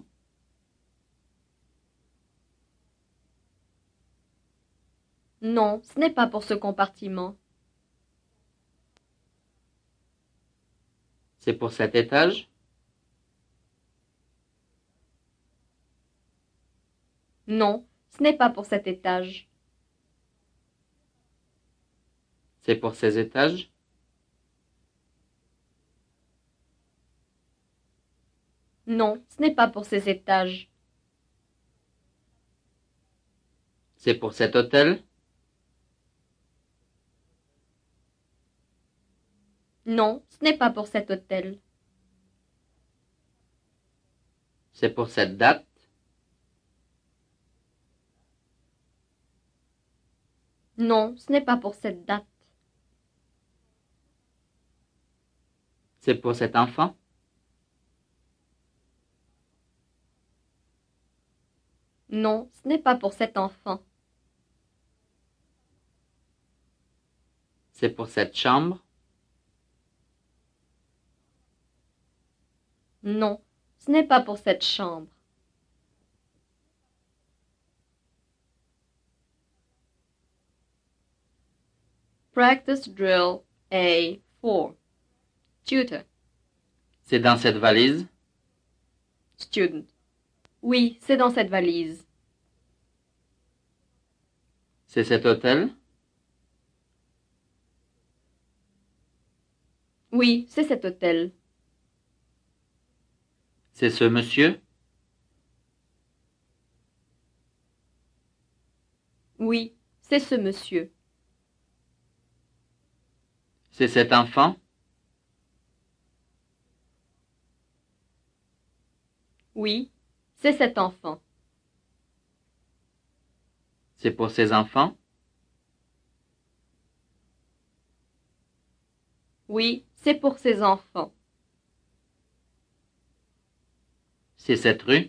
Non, ce n'est pas pour ce compartiment. C'est pour cet étage? Non, ce n'est pas pour cet étage. C'est pour ces étages? Non, ce n'est pas pour ces étages. C'est pour cet hôtel? Non, ce n'est pas pour cet hôtel. C'est pour cette date? Non, ce n'est pas pour cette date. C'est pour cet enfant? Non, ce n'est pas pour cet enfant. C'est pour cette chambre? Non, ce n'est pas pour cette chambre. Practice drill A four. Tutor. C'est dans cette valise? Student. Oui, c'est dans cette valise. C'est cet hôtel? Oui, c'est cet hôtel. C'est ce monsieur? Oui, c'est ce monsieur. C'est cet enfant? Oui, c'est cet enfant. C'est pour ses enfants? Oui, c'est pour ses enfants. C'est cette rue?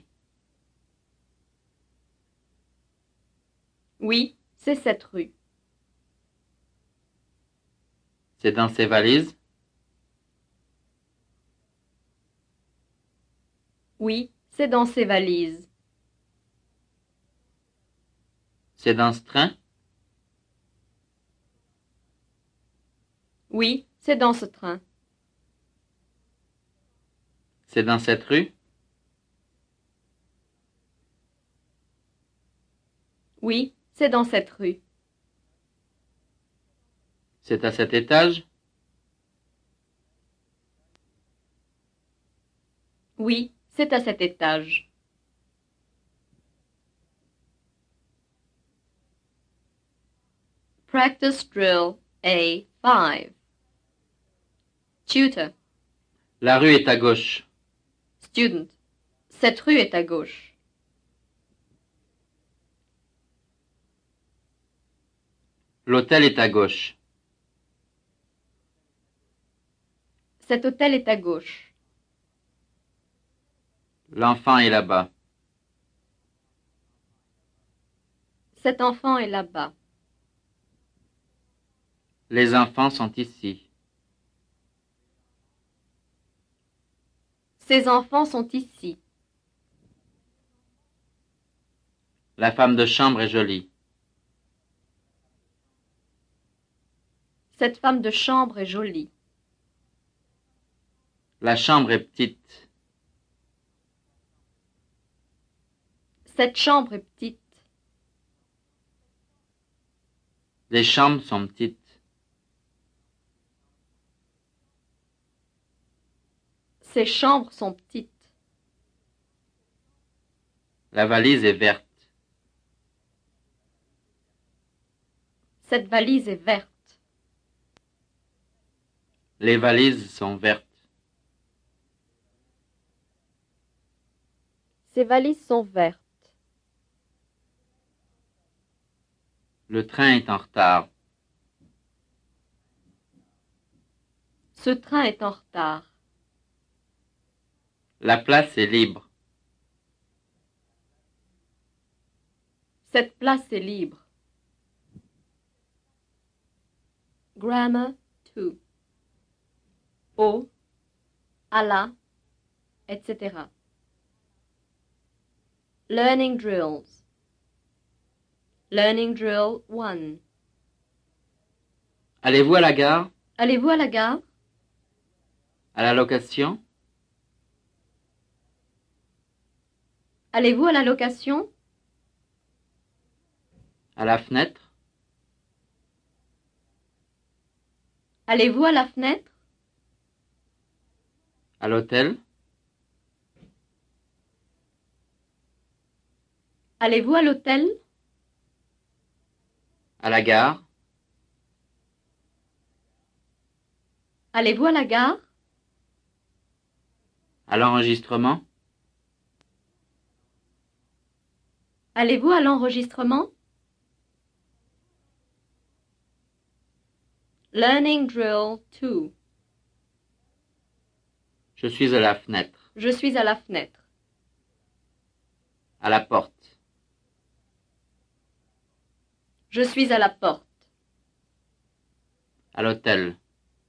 Oui, c'est cette rue. C'est dans ses valises? Oui, c'est dans ses valises. C'est dans ce train? Oui, c'est dans ce train. C'est dans cette rue? Oui, c'est dans cette rue. C'est à cet étage? Oui, c'est à cet étage. Practice drill A five. Tutor. La rue est à gauche. Student. Cette rue est à gauche. L'hôtel est à gauche. Cet hôtel est à gauche. L'enfant est là-bas. Cet enfant est là-bas. Les enfants sont ici. Ces enfants sont ici. La femme de chambre est jolie. Cette femme de chambre est jolie. La chambre est petite. Cette chambre est petite. Les chambres sont petites. Ces chambres sont petites. La valise est verte. Cette valise est verte. Les valises sont vertes. Ces valises sont vertes. Le train est en retard. Ce train est en retard. La place est libre. Cette place est libre. Grammar two. Au, à la, et cetera. Learning drills. Learning drill one. Allez-vous à la gare? Allez-vous à la gare? À la location? Allez-vous à la location? À la fenêtre? Allez-vous à la fenêtre? À l'hôtel? Allez-vous à l'hôtel? À la gare? Allez-vous à la gare? À l'enregistrement? Allez-vous à l'enregistrement? Learning drill two. Je suis à la fenêtre. Je suis à la fenêtre. À la porte. Je suis à la porte. À l'hôtel.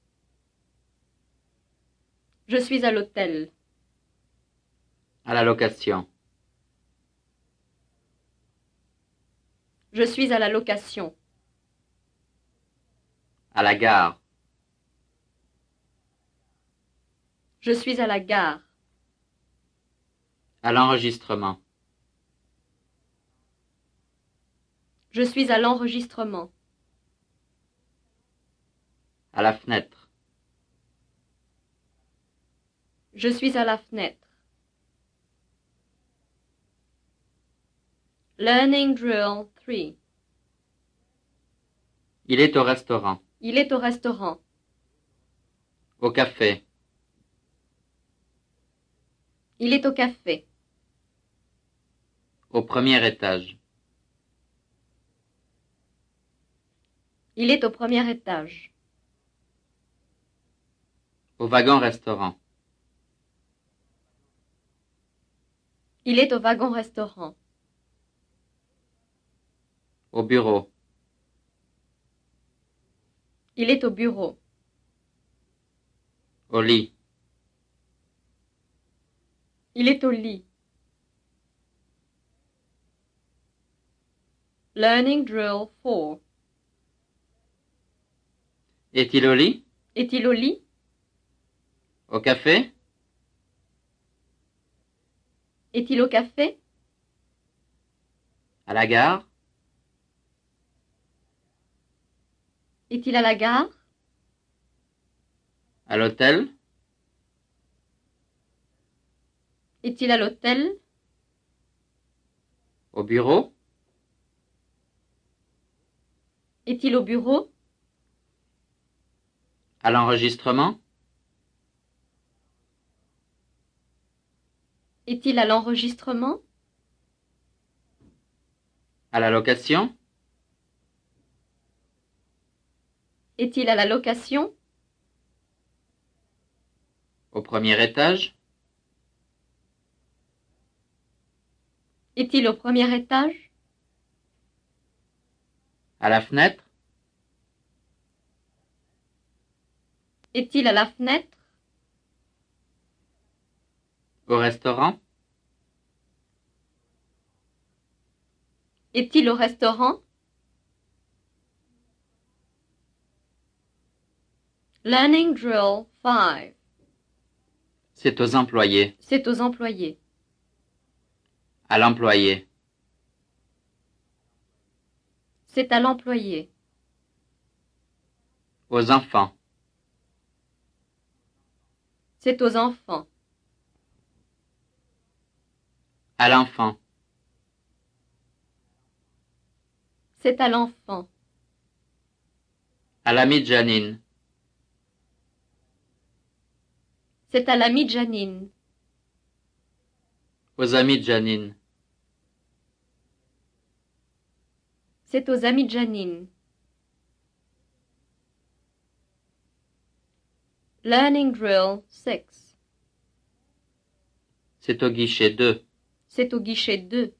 Je suis à l'hôtel. À la location. Je suis à la location. À la gare. Je suis à la gare. À l'enregistrement. Je suis à l'enregistrement. À la fenêtre. Je suis à la fenêtre. Learning drill three. Il est au restaurant. Il est au restaurant. Au café. Il est au café. Au premier étage. Il est au premier étage. Au wagon-restaurant. Il est au wagon-restaurant. Au bureau. Il est au bureau. Au lit. Il est au lit. Learning drill four. Est-il au lit? Est-il au lit? Au café? Est-il au café? À la gare? Est-il à la gare? À l'hôtel? Est-il à l'hôtel? Au bureau? Est-il au bureau? À l'enregistrement? Est-il à l'enregistrement? À la location? Est-il à la location? Au premier étage? Est-il au premier étage? À la fenêtre? Est-il à la fenêtre? Au restaurant? Est-il au restaurant? Learning drill five. C'est aux employés. C'est aux employés. À l'employé. C'est à l'employé. Aux enfants. C'est aux enfants. À l'enfant. C'est à l'enfant. À l'ami de Janine. C'est à l'ami de Janine. Aux amis de Janine. C'est aux amis de Janine. Learning drill six. C'est au guichet deux. C'est au guichet deux.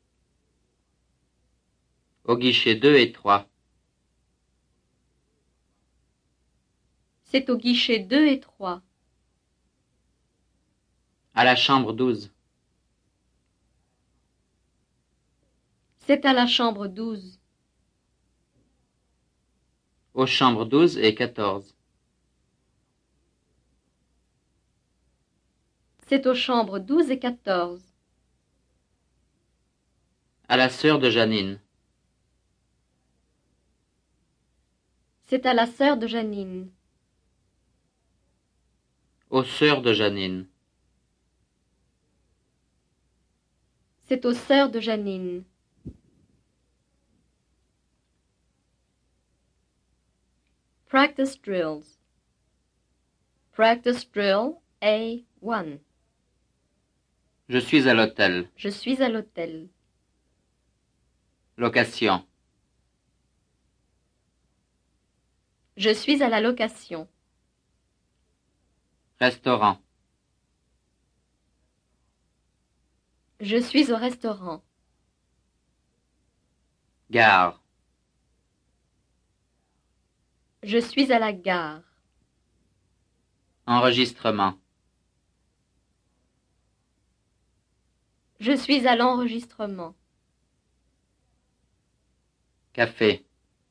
Au guichet deux et trois. C'est au guichet deux et trois. À la chambre douze. C'est à la chambre douze. Aux chambres douze et quatorze. C'est aux chambres douze et quatorze. À la sœur de Janine. C'est à la sœur de Janine. Aux sœurs de Janine. C'est aux sœurs de Janine. Practice drills. Practice drill A one. Je suis à l'hôtel. Je suis à l'hôtel. Location. Je suis à la location. Restaurant. Je suis au restaurant. Gare. Je suis à la gare. Enregistrement. Je suis à l'enregistrement. Café.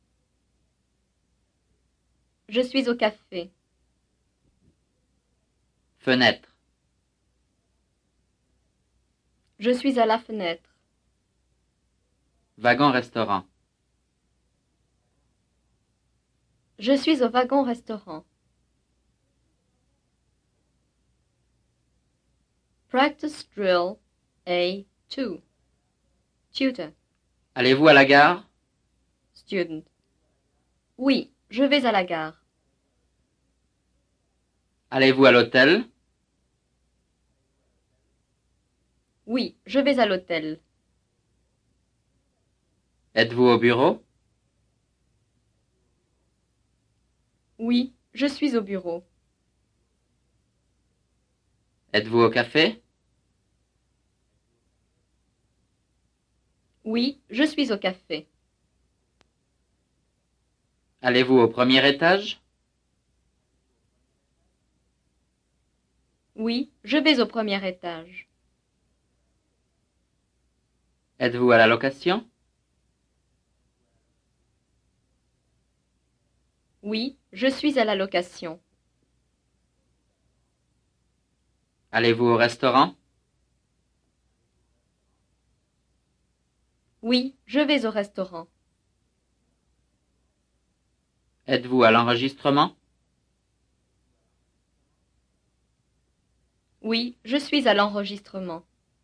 Je suis au café. Fenêtre. Je suis à la fenêtre. Wagon-restaurant. Je suis au wagon-restaurant. Practice drill A two. Tutor. Allez-vous à la gare? Student. Oui, je vais à la gare. Allez-vous à l'hôtel? Oui, je vais à l'hôtel. Êtes-vous au bureau? Oui, je suis au bureau. Êtes-vous au café? Oui, je suis au café. Allez-vous au premier étage? Oui, je vais au premier étage. Êtes-vous à la location? Oui, je suis à la location. Allez-vous au restaurant? Oui, je vais au restaurant. Êtes-vous à l'enregistrement? Oui, je suis à l'enregistrement.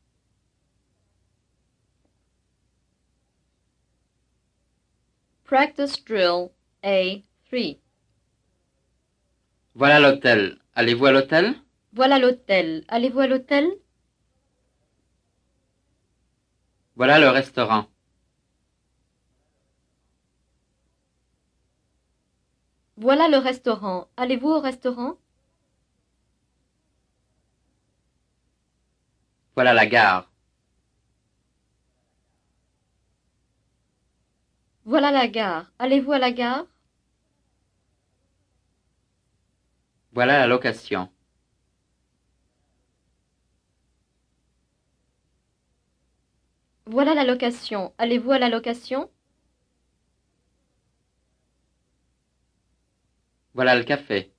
Practice drill A three. Voilà l'hôtel. Allez-vous à l'hôtel? Voilà l'hôtel. Allez-vous à l'hôtel? Voilà le restaurant. Voilà le restaurant. Allez-vous au restaurant? Voilà la gare. Voilà la gare. Allez-vous à la gare? Voilà la location. Voilà la location. Allez-vous à la location? Voilà le café.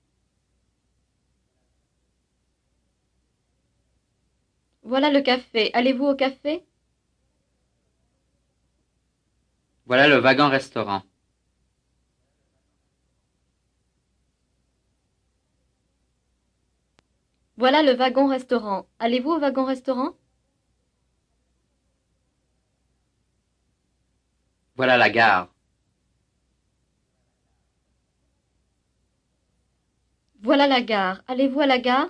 Voilà le café. Allez-vous au café? Voilà le wagon-restaurant. Voilà le wagon-restaurant. Allez-vous au wagon-restaurant? Voilà la gare. Voilà la gare. Allez-vous à la gare?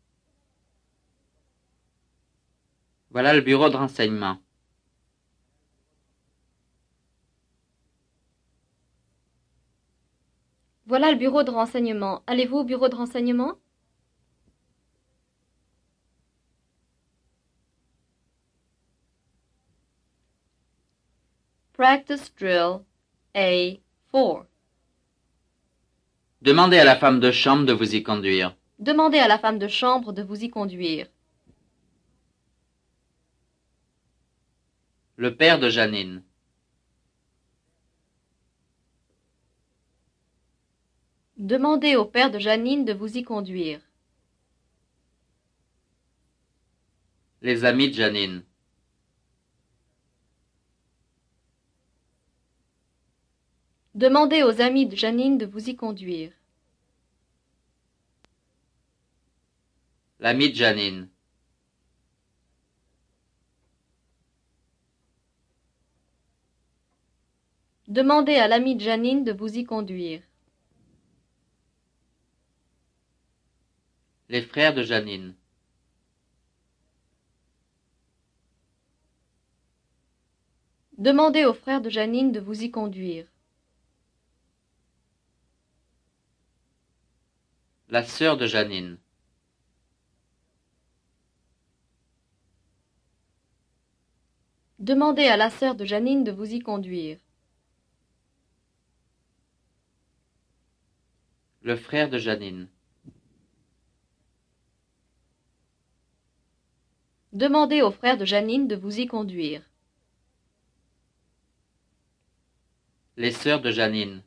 Voilà le bureau de renseignement. Voilà le bureau de renseignement. Allez-vous au bureau de renseignement? Practice drill A four. Demandez à la femme de chambre de vous y conduire. Demandez à la femme de chambre de vous y conduire. Le père de Janine. Demandez au père de Janine de vous y conduire. Les amis de Janine. Demandez aux amis de Janine de vous y conduire. L'ami de Janine. Demandez à l'ami de Janine de vous y conduire. Les frères de Janine. Demandez aux frères de Janine de vous y conduire. La sœur de Janine. Demandez à la sœur de Janine de vous y conduire. Le frère de Janine. Demandez aux frères de Janine de vous y conduire. Les sœurs de Janine.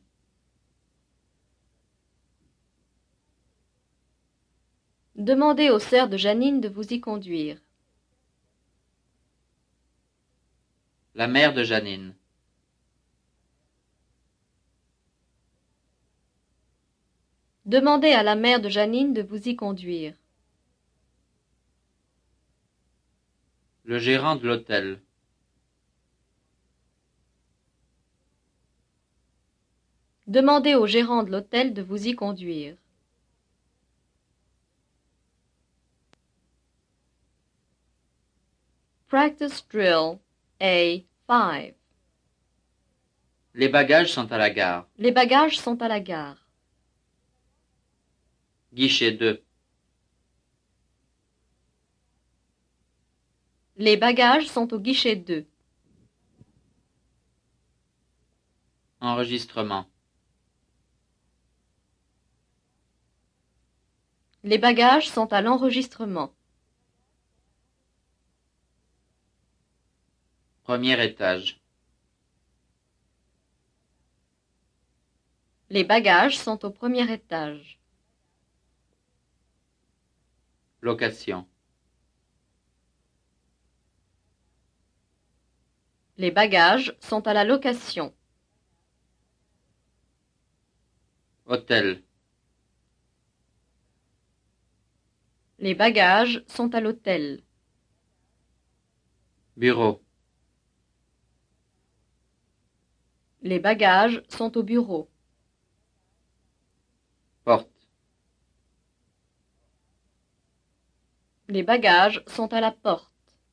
Demandez aux sœurs de Janine de vous y conduire. La mère de Janine. Demandez à la mère de Janine de vous y conduire. Le gérant de l'hôtel. Demandez au gérant de l'hôtel de vous y conduire. Practice drill A five. Les bagages sont à la gare. Les bagages sont à la gare. Guichet deux. Les bagages sont au guichet deux. Enregistrement. Les bagages sont à l'enregistrement. Premier étage. Les bagages sont au premier étage. Location. Les bagages sont à la location. Hôtel. Les bagages sont à l'hôtel. Bureau. Les bagages sont au bureau. Porte. Les bagages sont à la porte.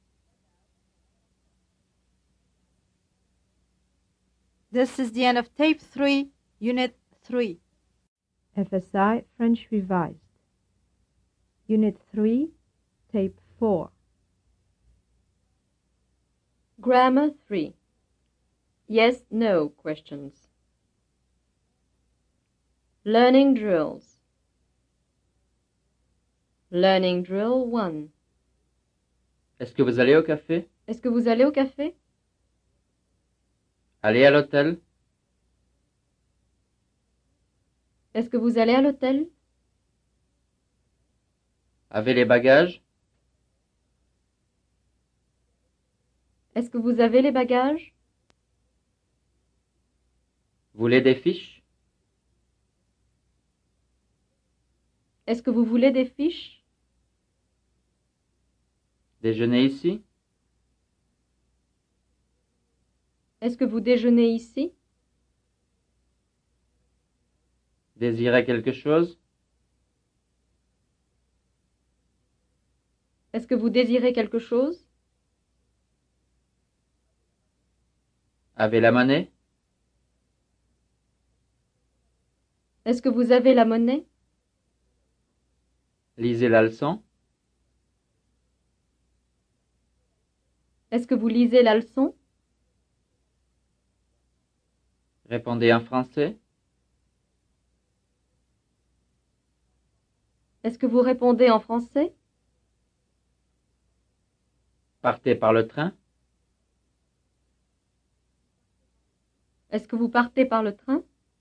This is the end of Tape three, Unit three. F S I French Revised. Unit three, Tape four. Grammar three. Yes, no questions. Learning drills. Learning drill one. Est-ce que vous allez au café? Est-ce que vous allez au café? Allez à l'hôtel? Est-ce que vous allez à l'hôtel? Avez les bagages? Est-ce que vous avez les bagages? Voulez des fiches? Est-ce que vous voulez des fiches? Déjeuner ici? Est-ce que vous déjeunez ici? Désirez quelque chose? Est-ce que vous désirez quelque chose? Avez la monnaie? Est-ce que vous avez la monnaie? Lisez la leçon? Est-ce que vous lisez la leçon? Répondez en français? Est-ce que vous répondez en français? Partez par le train? Est-ce que vous partez par le train?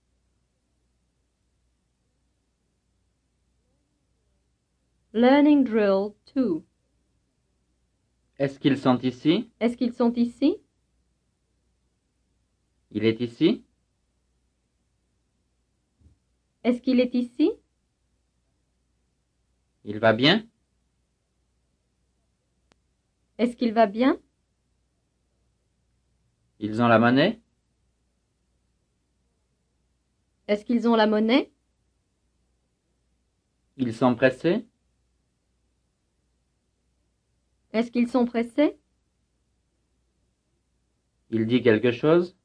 Learning drill two. Est-ce qu'ils sont ici? Est-ce qu'ils sont ici? Il est ici? Est-ce qu'il est ici? Il va bien? Est-ce qu'il va bien? Ils ont la monnaie? Est-ce qu'ils ont la monnaie? Ils sont pressés? Est-ce qu'ils sont pressés? Il dit quelque chose?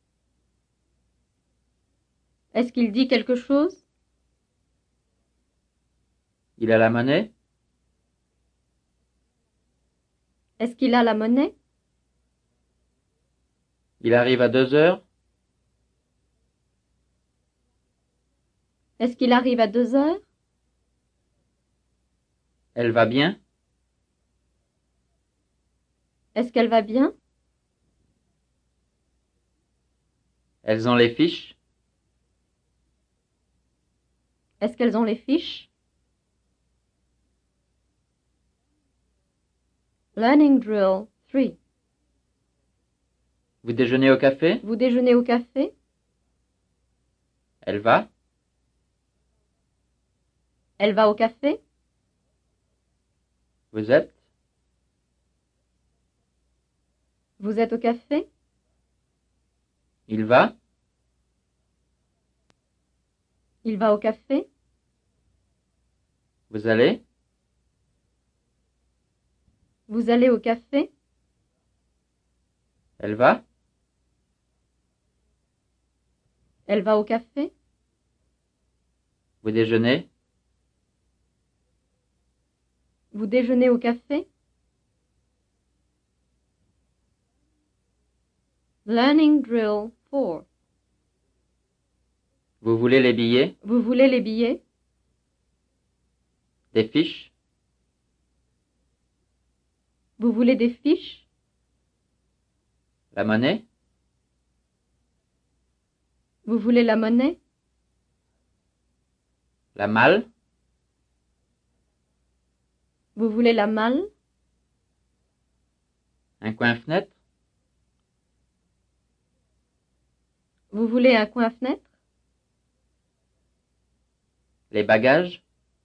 Est-ce qu'il dit quelque chose? Il a la monnaie? Est-ce qu'il a la monnaie? Il arrive à deux heures? Est-ce qu'il arrive à deux heures? Elle va bien? Est-ce qu'elle va bien? Elles ont les fiches? Est-ce qu'elles ont les fiches? Learning drill three. Vous déjeunez au café? Vous déjeunez au café? Elle va? Elle va au café? Vous êtes? Vous êtes au café? Il va? Il va au café? Vous allez? Vous allez au café? Elle va? Elle va au café? Vous déjeunez? Vous déjeunez au café? Learning Drill four. Vous voulez les billets? Vous voulez les billets? Des fiches? Vous voulez des fiches? La monnaie? Vous voulez la monnaie? La malle? Vous voulez la malle? Un coin-fenêtre? Vous voulez un coin-fenêtre? Les bagages?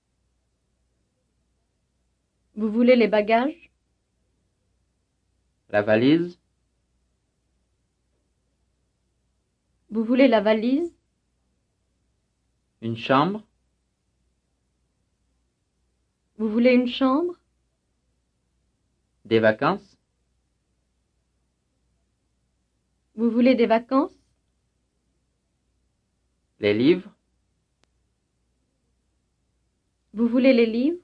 Vous voulez les bagages? La valise? Vous voulez la valise? Une chambre? Vous voulez une chambre? Des vacances? Vous voulez des vacances? Les livres? Vous voulez les livres?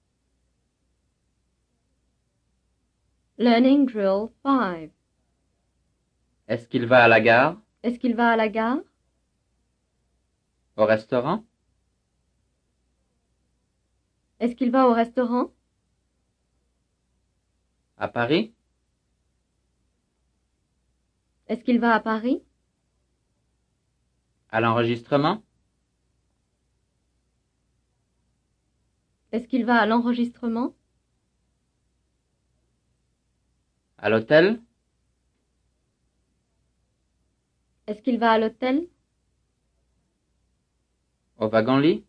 Learning Drill five. Est-ce qu'il va à la gare? Est-ce qu'il va à la gare? Au restaurant? Est-ce qu'il va au restaurant? À Paris? Est-ce qu'il va à Paris? À l'enregistrement? Est-ce qu'il va à l'enregistrement? À l'hôtel? Est-ce qu'il va à l'hôtel? Au wagon-lit?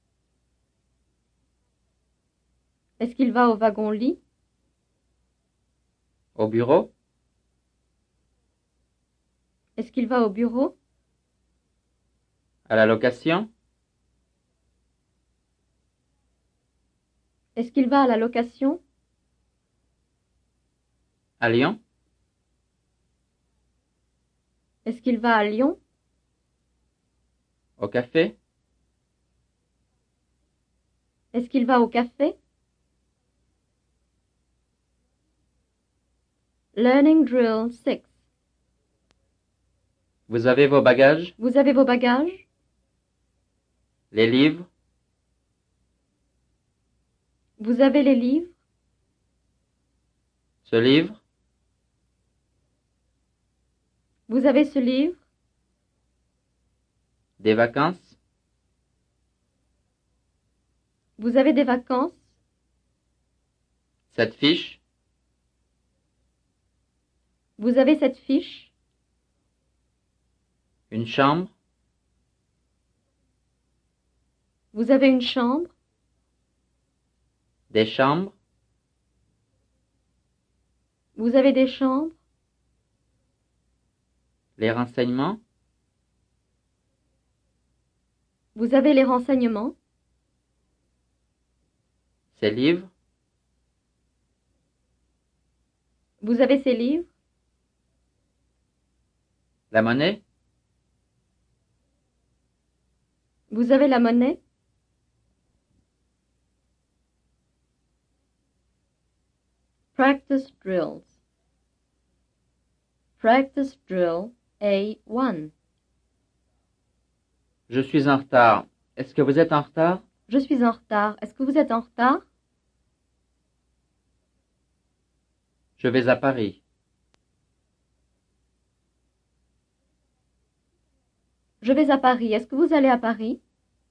Est-ce qu'il va au wagon-lit? Au bureau? Est-ce qu'il va au bureau? À la location? Est-ce qu'il va à la location? À Lyon? Est-ce qu'il va à Lyon? Au café? Est-ce qu'il va au café? Learning Drill six. Vous avez vos bagages? Vous avez vos bagages? Les livres? Vous avez les livres? Ce livre? Vous avez ce livre? Des vacances? Vous avez des vacances? Cette fiche? Vous avez cette fiche? Une chambre? Vous avez une chambre? Des chambres? Vous avez des chambres? Les renseignements? Vous avez les renseignements? Ces livres? Vous avez ces livres? La monnaie? Vous avez la monnaie? Practice drills. Practice drill A one. Je suis en retard. Est-ce que vous êtes en retard? Je suis en retard. Est-ce que vous êtes en retard? Je vais à Paris. Je vais à Paris. Est-ce que vous allez à Paris?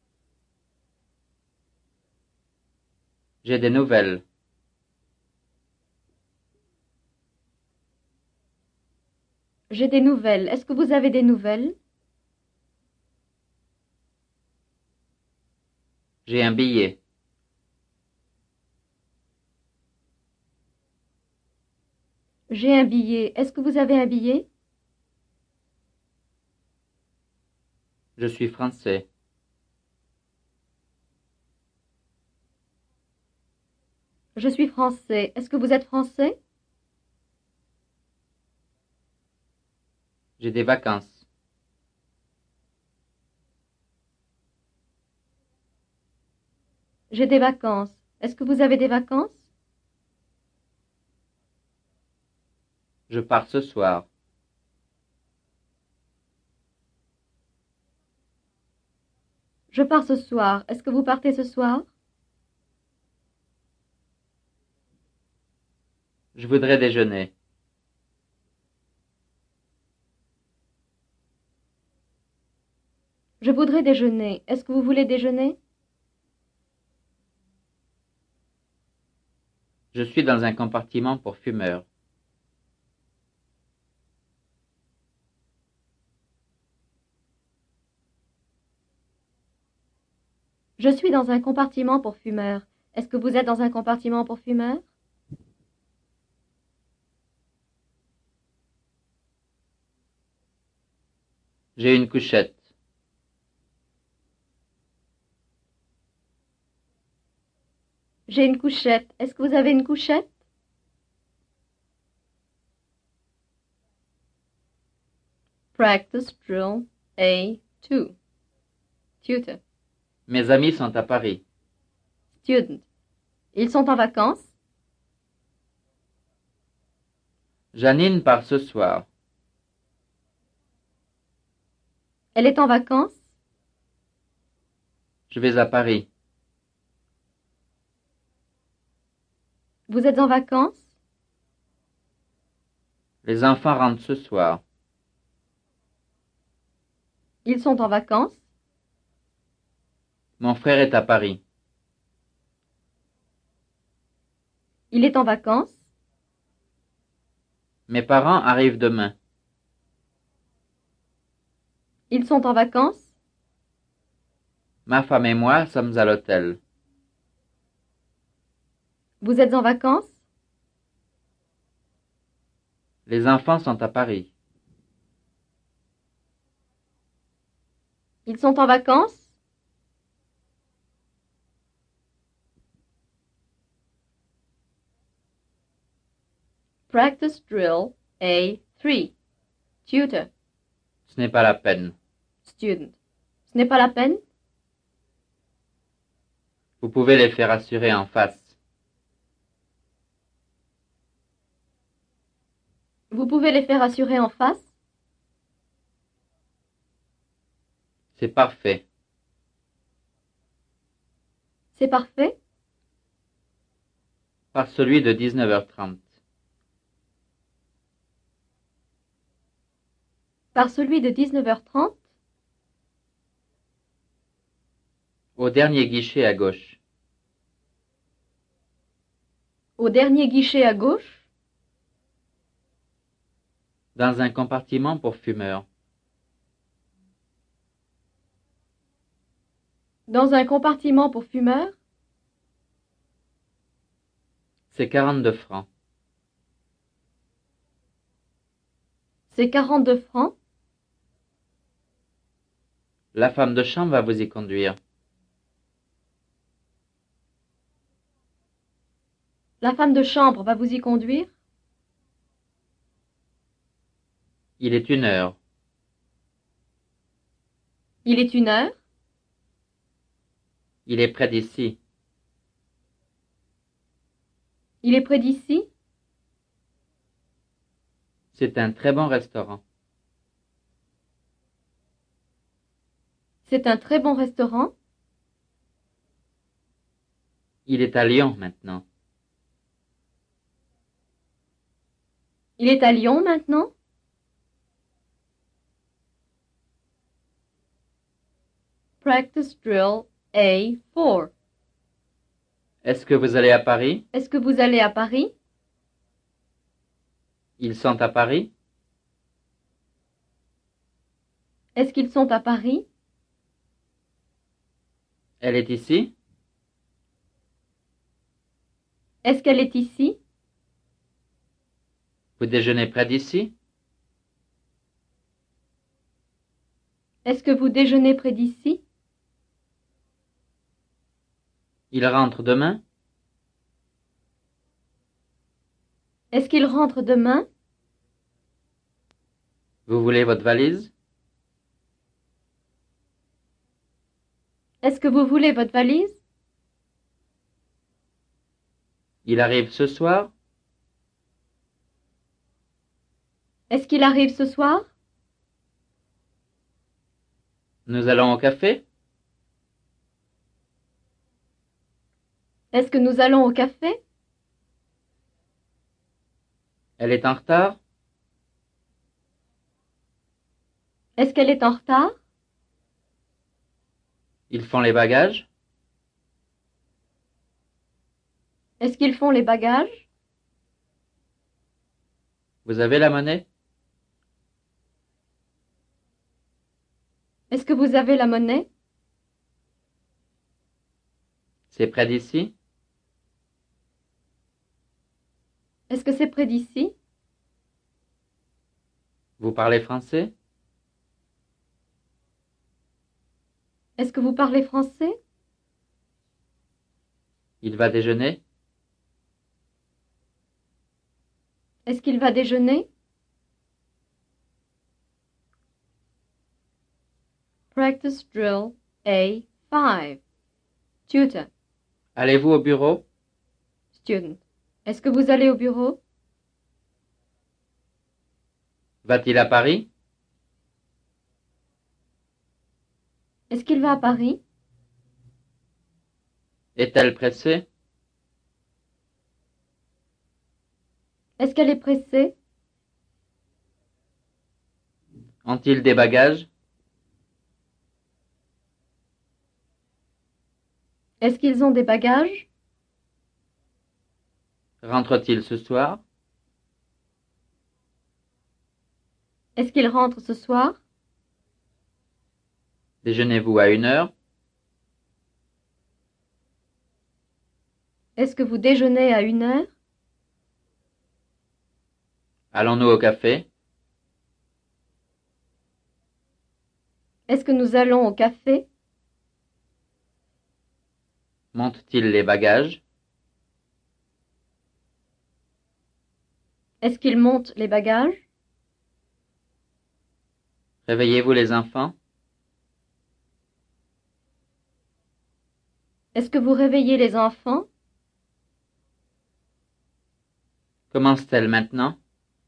J'ai des nouvelles. J'ai des nouvelles. Est-ce que vous avez des nouvelles? J'ai un billet. J'ai un billet. Est-ce que vous avez un billet? Je suis français. Je suis français. Est-ce que vous êtes français? J'ai des vacances. J'ai des vacances. Est-ce que vous avez des vacances? Je pars ce soir. Je pars ce soir. Est-ce que vous partez ce soir? Je voudrais déjeuner. Je voudrais déjeuner. Est-ce que vous voulez déjeuner? Je suis dans un compartiment pour fumeurs. Je suis dans un compartiment pour fumeurs. Est-ce que vous êtes dans un compartiment pour fumeurs? J'ai une couchette. J'ai une couchette. Est-ce que vous avez une couchette? Practice drill A two. Tutor. Mes amis sont à Paris. Student. Ils sont en vacances? Janine part ce soir. Elle est en vacances? Je vais à Paris. Vous êtes en vacances? Les enfants rentrent ce soir. Ils sont en vacances? Mon frère est à Paris. Il est en vacances? Mes parents arrivent demain. Ils sont en vacances? Ma femme et moi sommes à l'hôtel. Vous êtes en vacances? Les enfants sont à Paris. Ils sont en vacances? Practice drill A three. Tutor. Ce n'est pas la peine. Student. Ce n'est pas la peine? Vous pouvez les faire assurer en face. Vous pouvez les faire assurer en face? C'est parfait. C'est parfait? Par celui de dix-neuf heures trente. Par celui de dix-neuf heures trente? Au dernier guichet à gauche. Au dernier guichet à gauche? Dans un compartiment pour fumeurs. Dans un compartiment pour fumeurs? C'est quarante-deux francs. C'est quarante-deux francs? La femme de chambre va vous y conduire. La femme de chambre va vous y conduire? Il est une heure. Il est une heure? Il est près d'ici. Il est près d'ici? C'est un très bon restaurant. C'est un très bon restaurant? Il est à Lyon maintenant. Il est à Lyon maintenant? Practice drill A four. Est-ce que vous allez à Paris? Est-ce que vous allez à Paris? Ils sont à Paris? Est-ce qu'ils sont à Paris? Elle est ici? Est-ce qu'elle est ici? Vous déjeunez près d'ici? Est-ce que vous déjeunez près d'ici? Il rentre demain? Est-ce qu'il rentre demain? Vous voulez votre valise? Est-ce que vous voulez votre valise? Il arrive ce soir? Est-ce qu'il arrive ce soir? Nous allons au café? Est-ce que nous allons au café? Elle est en retard? Est-ce qu'elle est en retard? Ils font les bagages? Est-ce qu'ils font les bagages? Vous avez la monnaie? Est-ce que vous avez la monnaie? C'est près d'ici? Est-ce que c'est près d'ici? Vous parlez français? Est-ce que vous parlez français? Il va déjeuner? Est-ce qu'il va déjeuner? Practice drill A five. Tutor. Allez-vous au bureau? Student. Est-ce que vous allez au bureau? Va-t-il à Paris? Est-ce qu'il va à Paris? Est-elle pressée? Est-ce qu'elle est pressée? Ont-ils des bagages? Est-ce qu'ils ont des bagages? Rentre-t-il ce soir? Est-ce qu'ils rentrent ce soir? Déjeunez-vous à une heure? Est-ce que vous déjeunez à une heure? Allons-nous au café? Est-ce que nous allons au café? Montent-ils les bagages? Est-ce qu'ils montent les bagages? Réveillez-vous les enfants? Est-ce que vous réveillez les enfants? Commence-t-elle maintenant?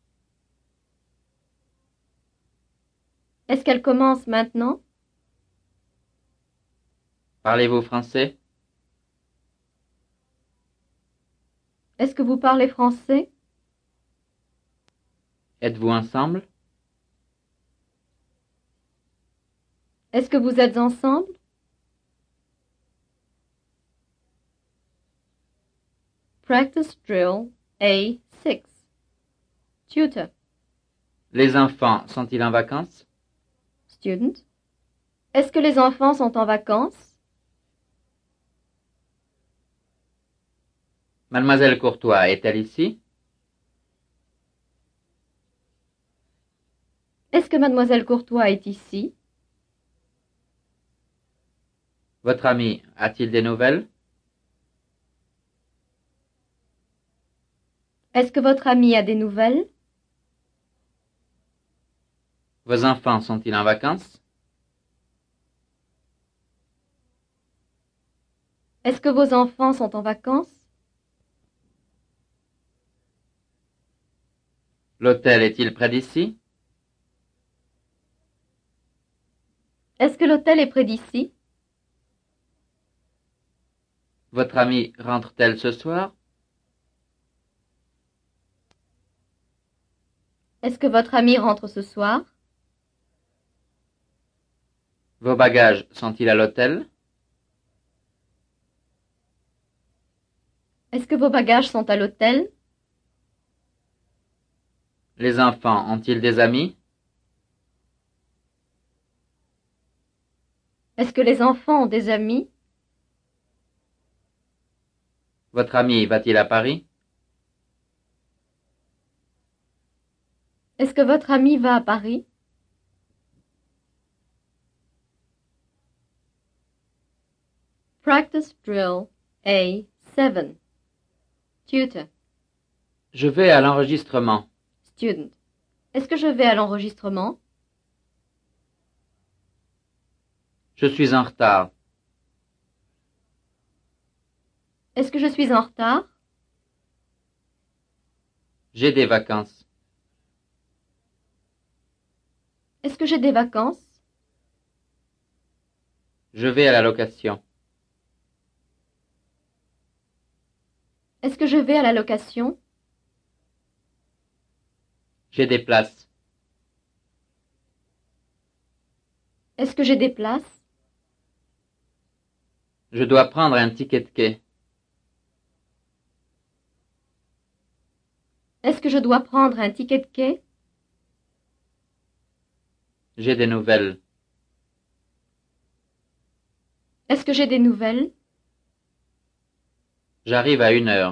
Est-ce qu'elle commence maintenant? Parlez-vous français? Est-ce que vous parlez français? Êtes-vous ensemble? Est-ce que vous êtes ensemble? Practice drill A six. Tutor. Les enfants sont-ils en vacances? Student. Est-ce que les enfants sont en vacances? Mademoiselle Courtois est-elle ici? Est-ce que mademoiselle Courtois est ici? Votre ami a-t-il des nouvelles? Est-ce que votre ami a des nouvelles? Vos enfants sont-ils en vacances? Est-ce que vos enfants sont en vacances? L'hôtel est-il près d'ici? Est-ce que l'hôtel est près d'ici? Votre amie rentre-t-elle ce soir? Est-ce que votre ami rentre ce soir? Vos bagages sont-ils à l'hôtel? Est-ce que vos bagages sont à l'hôtel? Les enfants ont-ils des amis? Est-ce que les enfants ont des amis? Votre ami va-t-il à Paris? Est-ce que votre ami va à Paris? Practice drill A seven. Tutor. Je vais à l'enregistrement. Student. Est-ce que je vais à l'enregistrement? Je suis en retard. Est-ce que je suis en retard? J'ai des vacances. Est-ce que j'ai des vacances? Je vais à la location. Est-ce que je vais à la location? J'ai des places. Est-ce que j'ai des places? Je dois prendre un ticket de quai. Est-ce que je dois prendre un ticket de quai? J'ai des nouvelles. Est-ce que j'ai des nouvelles? J'arrive à une heure.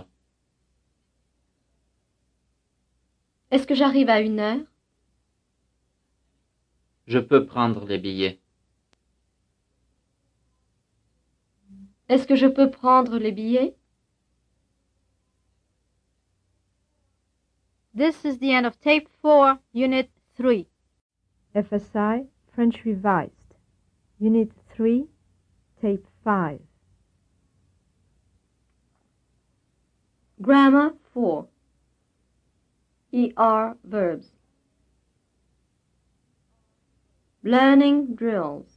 Est-ce que j'arrive à une heure? Je peux prendre les billets. Est-ce que je peux prendre les billets? This is the end of Tape four, Unit three. F S I, French Revised. Unit three, Tape five. Grammar four. E R verbs. Learning drills.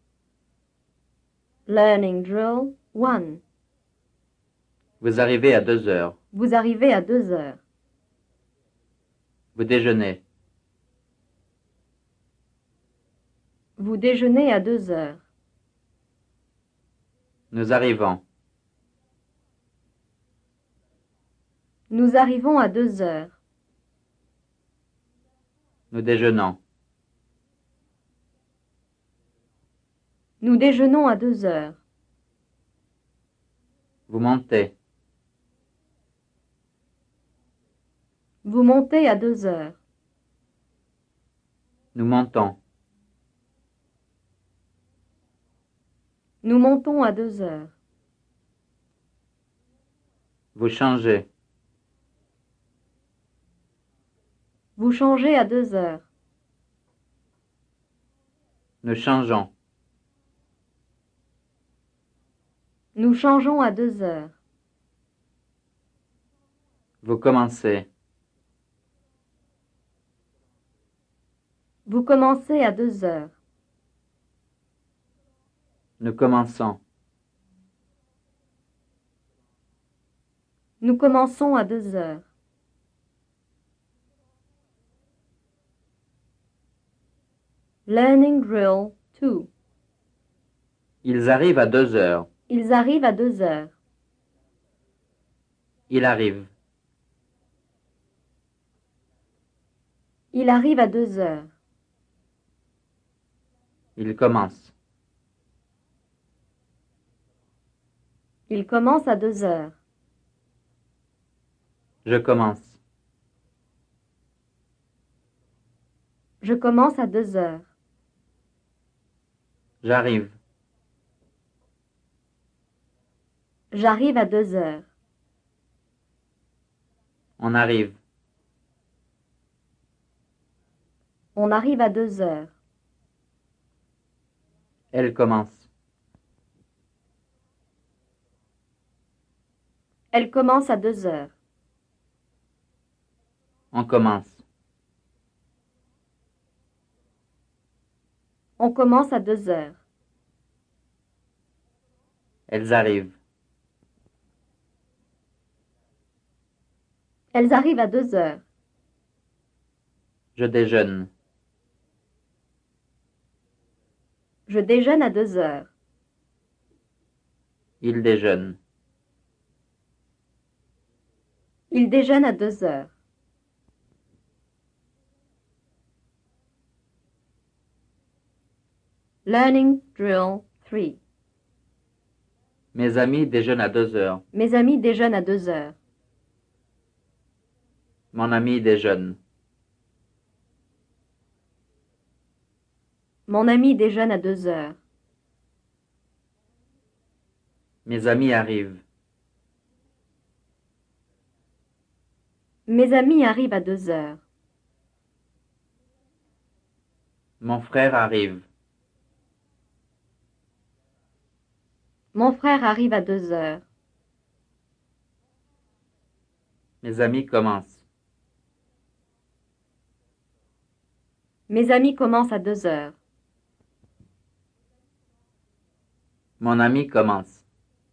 Learning drill one. Vous arrivez à deux heures. Vous arrivez à deux heures. Vous déjeunez. Vous déjeunez à deux heures. Nous arrivons. Nous arrivons à deux heures. Nous déjeunons. Nous déjeunons à deux heures. Vous montez. Vous montez à deux heures. Nous montons. Nous montons à deux heures. Vous changez. Vous changez à deux heures. Nous changeons. Nous changeons à deux heures. Vous commencez. Vous commencez à deux heures. Nous commençons. Nous commençons à deux heures. Learning drill two. Ils arrivent à deux heures. Ils arrivent à deux heures. Il arrive. Il arrive à deux heures. Il commence. Il commence à deux heures. Je commence. Je commence à deux heures. J'arrive. J'arrive à deux heures. On arrive. On arrive à deux heures. Elle commence. Elle commence à deux heures. On commence. On commence à deux heures. Elles arrivent. Elles arrivent à deux heures. Je déjeune. Je déjeune à deux heures. Il déjeune. Il déjeune à deux heures. Learning drill three. Mes amis déjeunent à deux heures. Mes amis déjeunent à deux heures. Mon ami déjeune. Mon ami déjeune à deux heures. Mes amis arrivent. Mes amis arrivent à deux heures. Mon frère arrive. Mon frère arrive à deux heures. Mes amis commencent. Mes amis commencent à deux heures. Mon ami commence.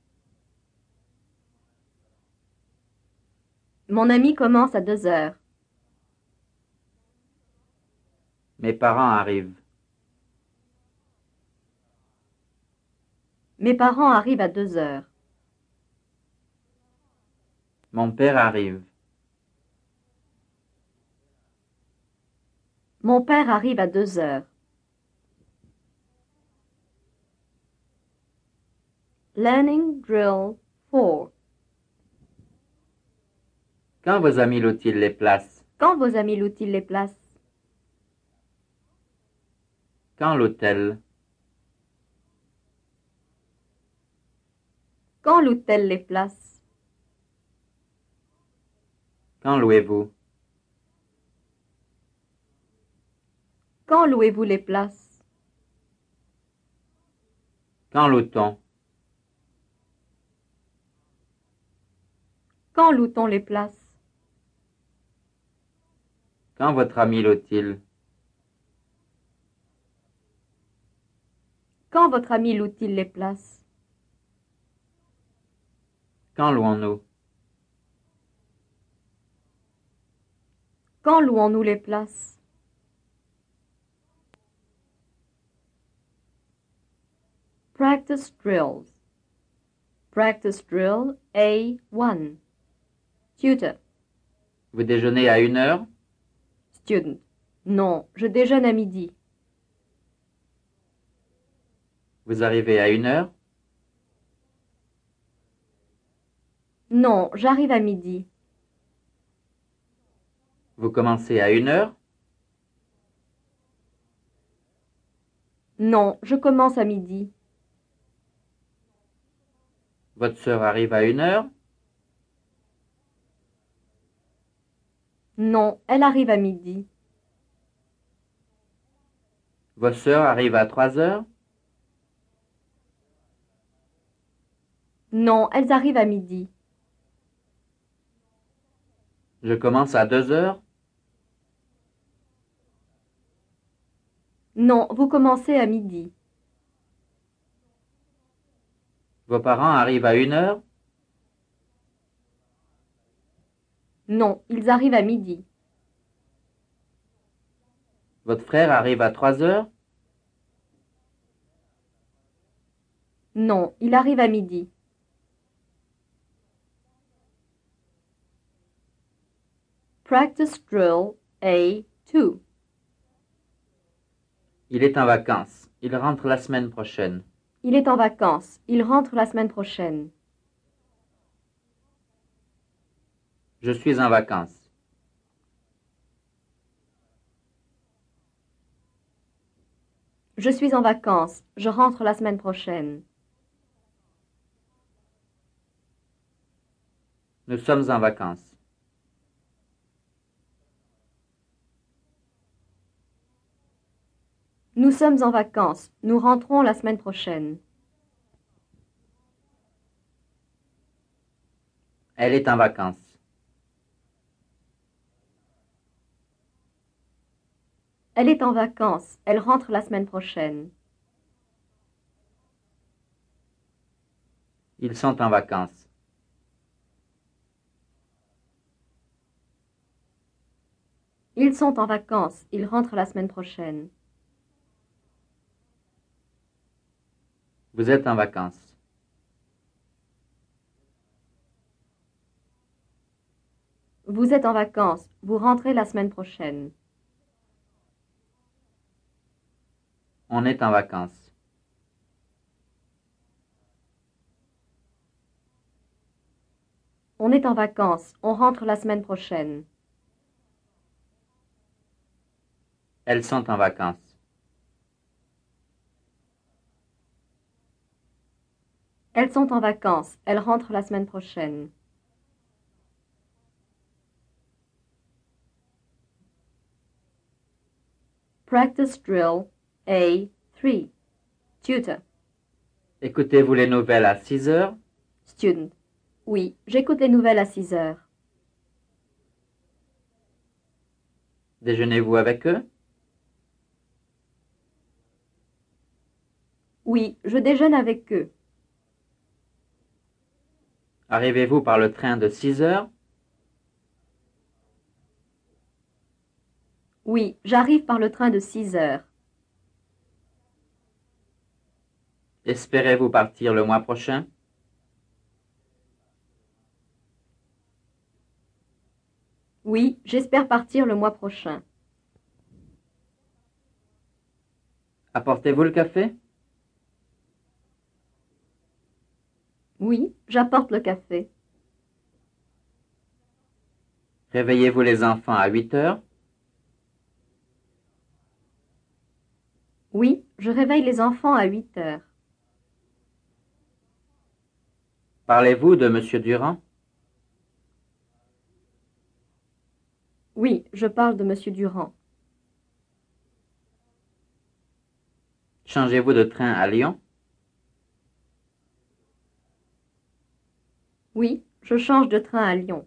Mon ami commence à deux heures. Mes parents arrivent. Mes parents arrivent à deux heures. Mon père arrive. Mon père arrive à deux heures. Learning Drill four. Quand vos amis louent-ils les places? Quand vos amis louent-ils les places? Quand l'hôtel? Quand loue-t-elle les places? Quand louez-vous? Quand louez-vous les places? Quand loue-t-on? Quand loue-t-on les places? Quand votre ami loue-t-il? Quand votre ami loue-t-il les places? Quand louons-nous? Quand louons-nous les places? Practice drills. Practice drill A one. Tutor. Vous déjeunez à une heure? Student. Non, je déjeune à midi. Vous arrivez à une heure? Non, j'arrive à midi. Vous commencez à une heure? Non, je commence à midi. Votre sœur arrive à une heure? Non, elle arrive à midi. Vos sœurs arrivent à trois heures? Non, elles arrivent à midi. Je commence à deux heures? Non, vous commencez à midi. Vos parents arrivent à une heure? Non, ils arrivent à midi. Votre frère arrive à trois heures? Non, il arrive à midi. Practice drill A two. Il est en vacances. Il rentre la semaine prochaine. Il est en vacances. Il rentre la semaine prochaine. Je suis en vacances. Je suis en vacances. Je rentre la semaine prochaine. Nous sommes en vacances. Nous sommes en vacances. Nous rentrons la semaine prochaine. Elle est en vacances. Elle est en vacances. Elle rentre la semaine prochaine. Ils sont en vacances. Ils sont en vacances. Ils rentrent la semaine prochaine. Vous êtes en vacances. Vous êtes en vacances. Vous rentrez la semaine prochaine. On est en vacances. On est en vacances. On rentre la semaine prochaine. Elles sont en vacances. Elles sont en vacances. Elles rentrent la semaine prochaine. Practice drill A three. Tutor. Écoutez-vous les nouvelles à six heures? Student. Oui, j'écoute les nouvelles à six heures. Déjeunez-vous avec eux? Oui, je déjeune avec eux. Arrivez-vous par le train de six heures? Oui, j'arrive par le train de six heures. Espérez-vous partir le mois prochain? Oui, j'espère partir le mois prochain. Apportez-vous le café? Oui, j'apporte le café. Réveillez-vous les enfants à huit heures? Oui, je réveille les enfants à huit heures. Parlez-vous de Monsieur Durand? Oui, je parle de Monsieur Durand. Changez-vous de train à Lyon? Oui, je change de train à Lyon.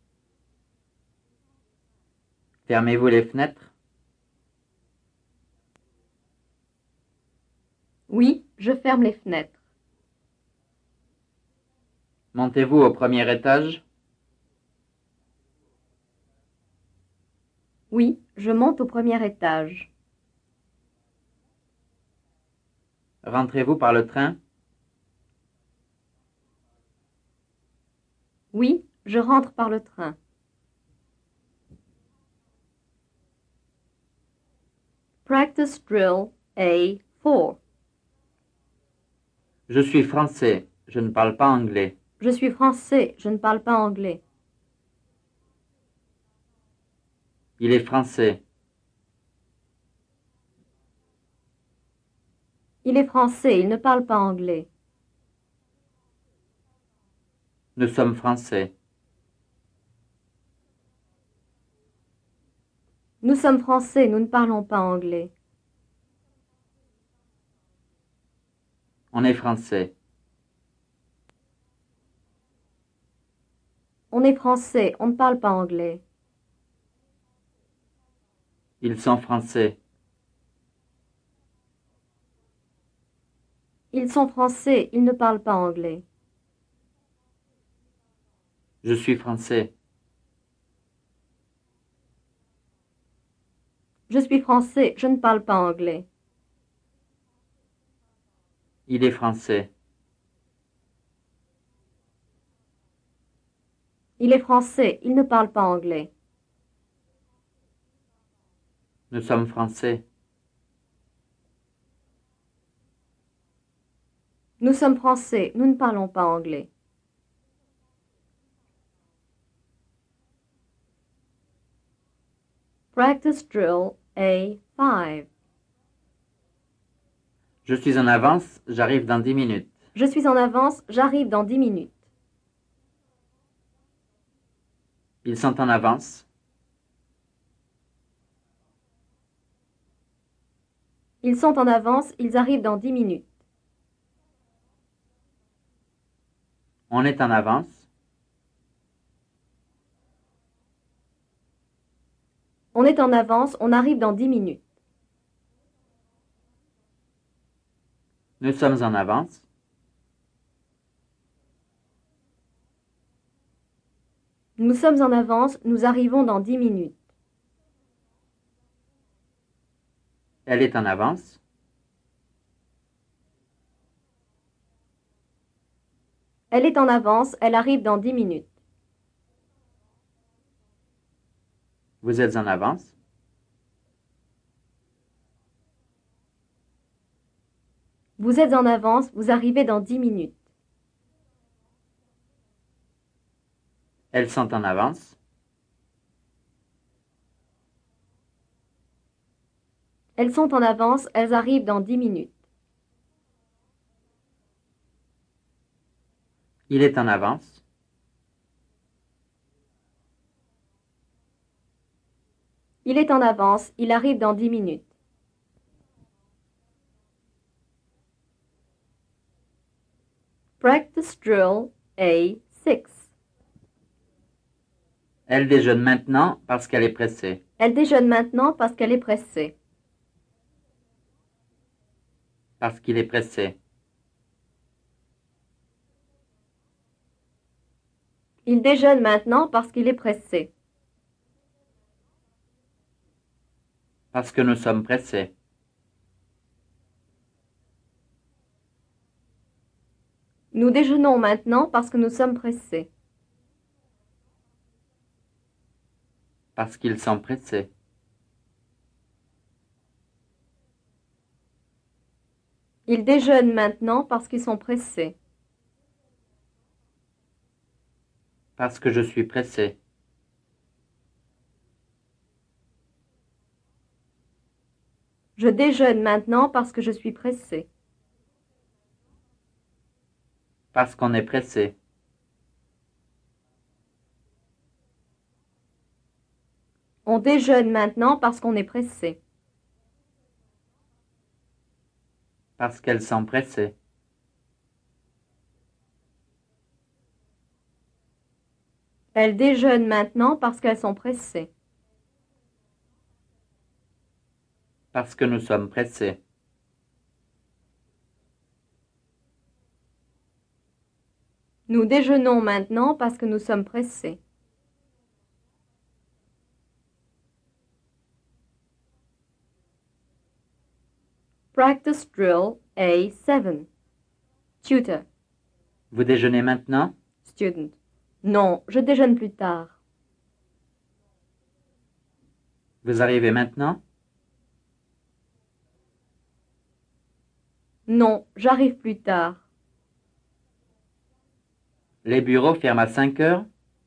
Fermez-vous les fenêtres? Oui, je ferme les fenêtres. Montez-vous au premier étage? Oui, je monte au premier étage. Rentrez-vous par le train? Oui, je rentre par le train. Practice drill A four. Je suis français, je ne parle pas anglais. Je suis français, je ne parle pas anglais. Il est français. Il est français, il ne parle pas anglais. Nous sommes français. Nous sommes français, nous ne parlons pas anglais. On est français. On est français, on ne parle pas anglais. Ils sont français. Ils sont français, ils ne parlent pas anglais. Je suis français. Je suis français, je ne parle pas anglais. Il est français. Il est français, il ne parle pas anglais. Nous sommes français. Nous sommes français, nous ne parlons pas anglais. Practice drill A five. Je suis en avance, j'arrive dans dix minutes. Je suis en avance, j'arrive dans dix minutes. Ils sont en avance. Ils sont en avance, ils arrivent dans dix minutes. On est en avance. On est en avance, on arrive dans dix minutes. Nous sommes en avance. Nous sommes en avance, nous arrivons dans dix minutes. Elle est en avance. Elle est en avance, elle arrive dans dix minutes. Vous êtes en avance. Vous êtes en avance, vous arrivez dans dix minutes. Elles sont en avance. Elles sont en avance, elles arrivent dans dix minutes. Il est en avance. Il est en avance, il arrive dans dix minutes. Practice drill A six. Elle déjeune maintenant parce qu'elle est pressée. Elle déjeune maintenant parce qu'elle est pressée. Parce qu'il est pressé. Il déjeune maintenant parce qu'il est pressé. Parce que nous sommes pressés. Nous déjeunons maintenant parce que nous sommes pressés. Parce qu'ils sont pressés. Ils déjeunent maintenant parce qu'ils sont pressés. Parce que je suis pressé. Je déjeune maintenant parce que je suis pressé. Parce qu'on est pressé. On déjeune maintenant parce qu'on est pressé. Parce qu'elles sont pressées. Elles déjeunent maintenant parce qu'elles sont pressées. Parce que nous sommes pressés. Nous déjeunons maintenant parce que nous sommes pressés. Practice drill A seven. Tutor. Vous déjeunez maintenant? Student. Non, je déjeune plus tard. Vous arrivez maintenant? Non, j'arrive plus tard. Les bureaux ferment à cinq heures?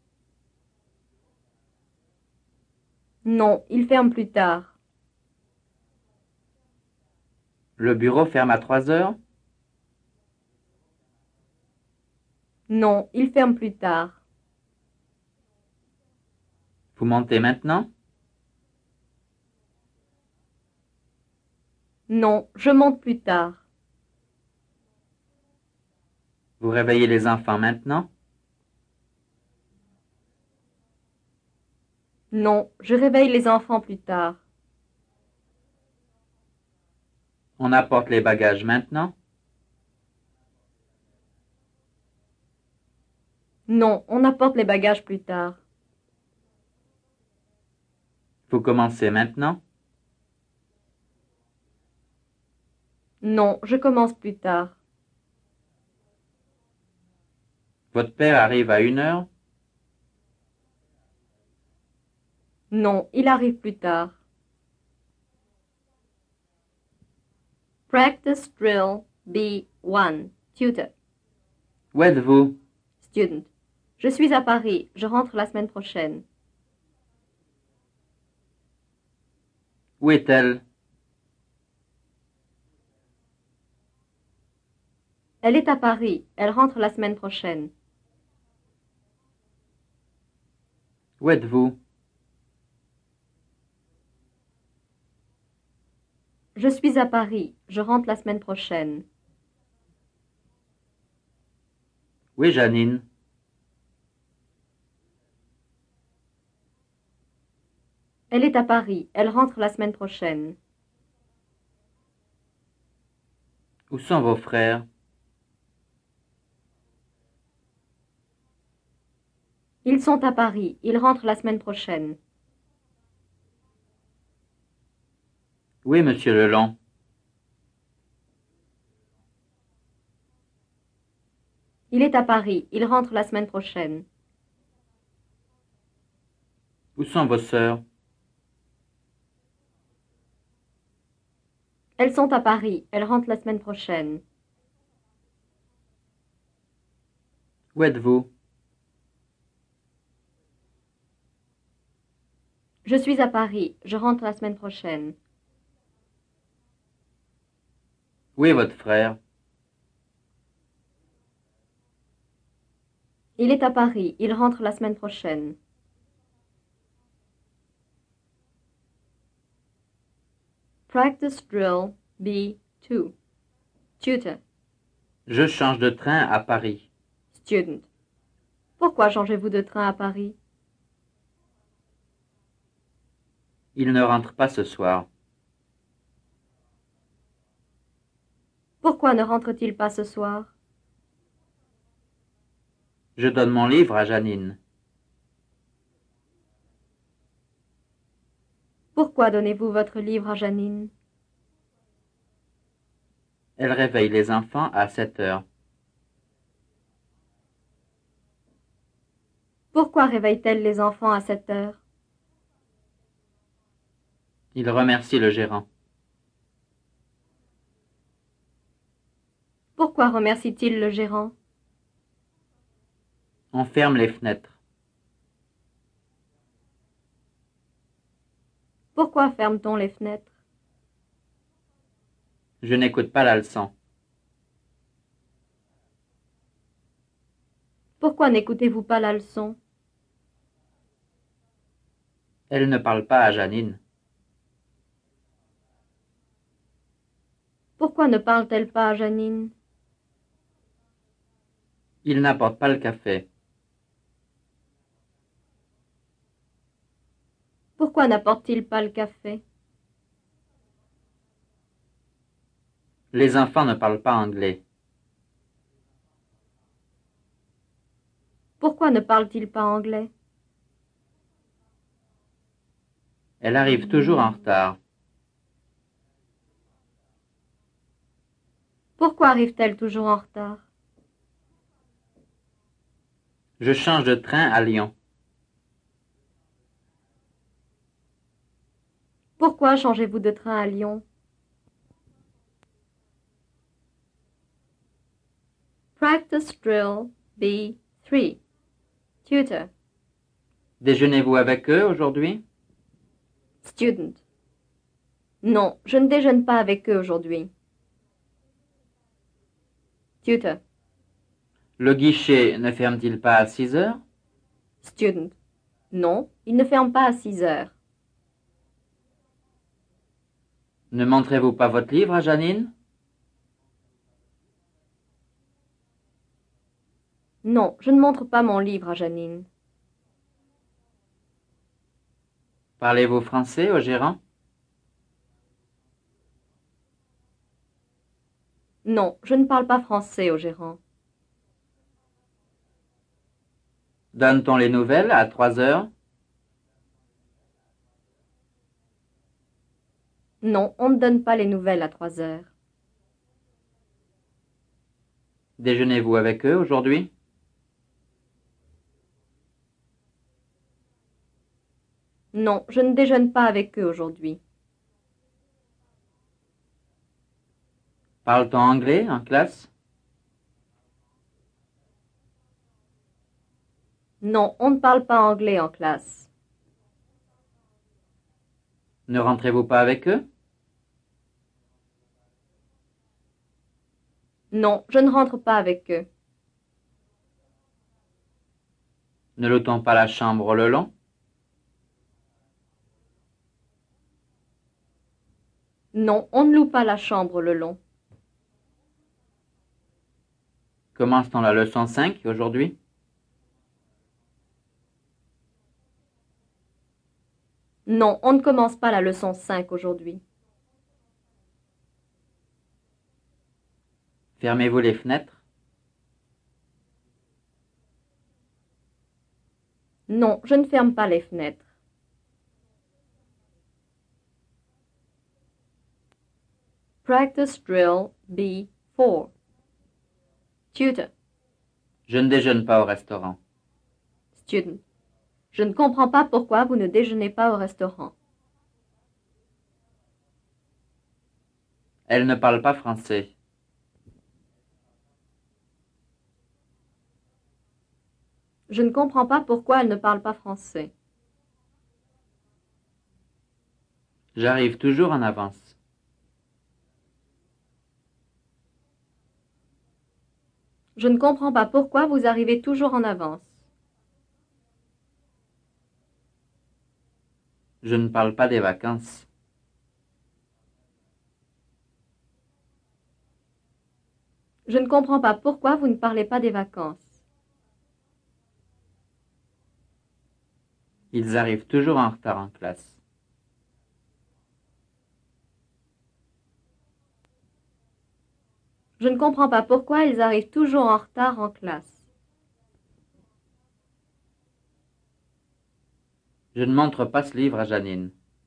Non, ils ferment plus tard. Le bureau ferme à trois heures? Non, ils ferment plus tard. Vous montez maintenant? Non, je monte plus tard. Vous réveillez les enfants maintenant? Non, je réveille les enfants plus tard. On apporte les bagages maintenant? Non, on apporte les bagages plus tard. Vous commencez maintenant? Non, je commence plus tard. Votre père arrive à une heure? Non, il arrive plus tard. Practice drill B one. Tutor. Où êtes-vous? Student. Je suis à Paris. Je rentre la semaine prochaine. Où est-elle? Elle est à Paris. Elle rentre la semaine prochaine. Où êtes-vous? Je suis à Paris. Je rentre la semaine prochaine. Où est Janine? Elle est à Paris. Elle rentre la semaine prochaine. Où sont vos frères? Ils sont à Paris. Ils rentrent la semaine prochaine. Où est Monsieur Lelong? Il est à Paris. Il rentre la semaine prochaine. Où sont vos sœurs? Elles sont à Paris. Elles rentrent la semaine prochaine. Où êtes-vous? Je suis à Paris. Je rentre la semaine prochaine. Où est votre frère? Il est à Paris. Il rentre la semaine prochaine. Practice drill B two. Tutor. Je change de train à Paris. Student. Pourquoi changez-vous de train à Paris? Il ne rentre pas ce soir. Pourquoi ne rentre-t-il pas ce soir? Je donne mon livre à Janine. Pourquoi donnez-vous votre livre à Janine? Elle réveille les enfants à sept heures. Pourquoi réveille-t-elle les enfants à sept heures? Il remercie le gérant. Pourquoi remercie-t-il le gérant? On ferme les fenêtres. Pourquoi ferme-t-on les fenêtres? Je n'écoute pas la leçon. Pourquoi n'écoutez-vous pas la leçon? Elle ne parle pas à Janine. Pourquoi ne parle-t-elle pas à Janine? Il n'apporte pas le café. Pourquoi n'apporte-t-il pas le café? Les enfants ne parlent pas anglais. Pourquoi ne parle-t-il pas anglais? Elle arrive toujours en retard. Pourquoi arrive-t-elle toujours en retard? Je change de train à Lyon. Pourquoi changez-vous de train à Lyon? Practice drill B three. Tutor. Déjeunez-vous avec eux aujourd'hui? Student. Non, je ne déjeune pas avec eux aujourd'hui. Tutor. Le guichet ne ferme-t-il pas à six heures? Student. Non, il ne ferme pas à six heures. Ne montrez-vous pas votre livre à Janine? Non, je ne montre pas mon livre à Janine. Parlez-vous français au gérant? Non, je ne parle pas français au gérant. Donne-t-on les nouvelles à trois heures? Non, on ne donne pas les nouvelles à trois heures. Déjeunez-vous avec eux aujourd'hui? Non, je ne déjeune pas avec eux aujourd'hui. Parle-t-on anglais en classe? Non, on ne parle pas anglais en classe. Ne rentrez-vous pas avec eux? Non, je ne rentre pas avec eux. Ne loue-t-on pas la chambre le long? Non, on ne loue pas la chambre le long. Commence-t-on la leçon cinq aujourd'hui? Non, on ne commence pas la leçon cinq aujourd'hui. Fermez-vous les fenêtres? Non, je ne ferme pas les fenêtres. Practice drill B four. Tutor. Je ne déjeune pas au restaurant. Student. Je ne comprends pas pourquoi vous ne déjeunez pas au restaurant. Elle ne parle pas français. Je ne comprends pas pourquoi elle ne parle pas français. J'arrive toujours en avance. Je ne comprends pas pourquoi vous arrivez toujours en avance. Je ne parle pas des vacances. Je ne comprends pas pourquoi vous ne parlez pas des vacances. Ils arrivent toujours en retard en classe. Je ne comprends pas pourquoi ils arrivent toujours en retard en classe. Je ne montre pas ce livre à Janine.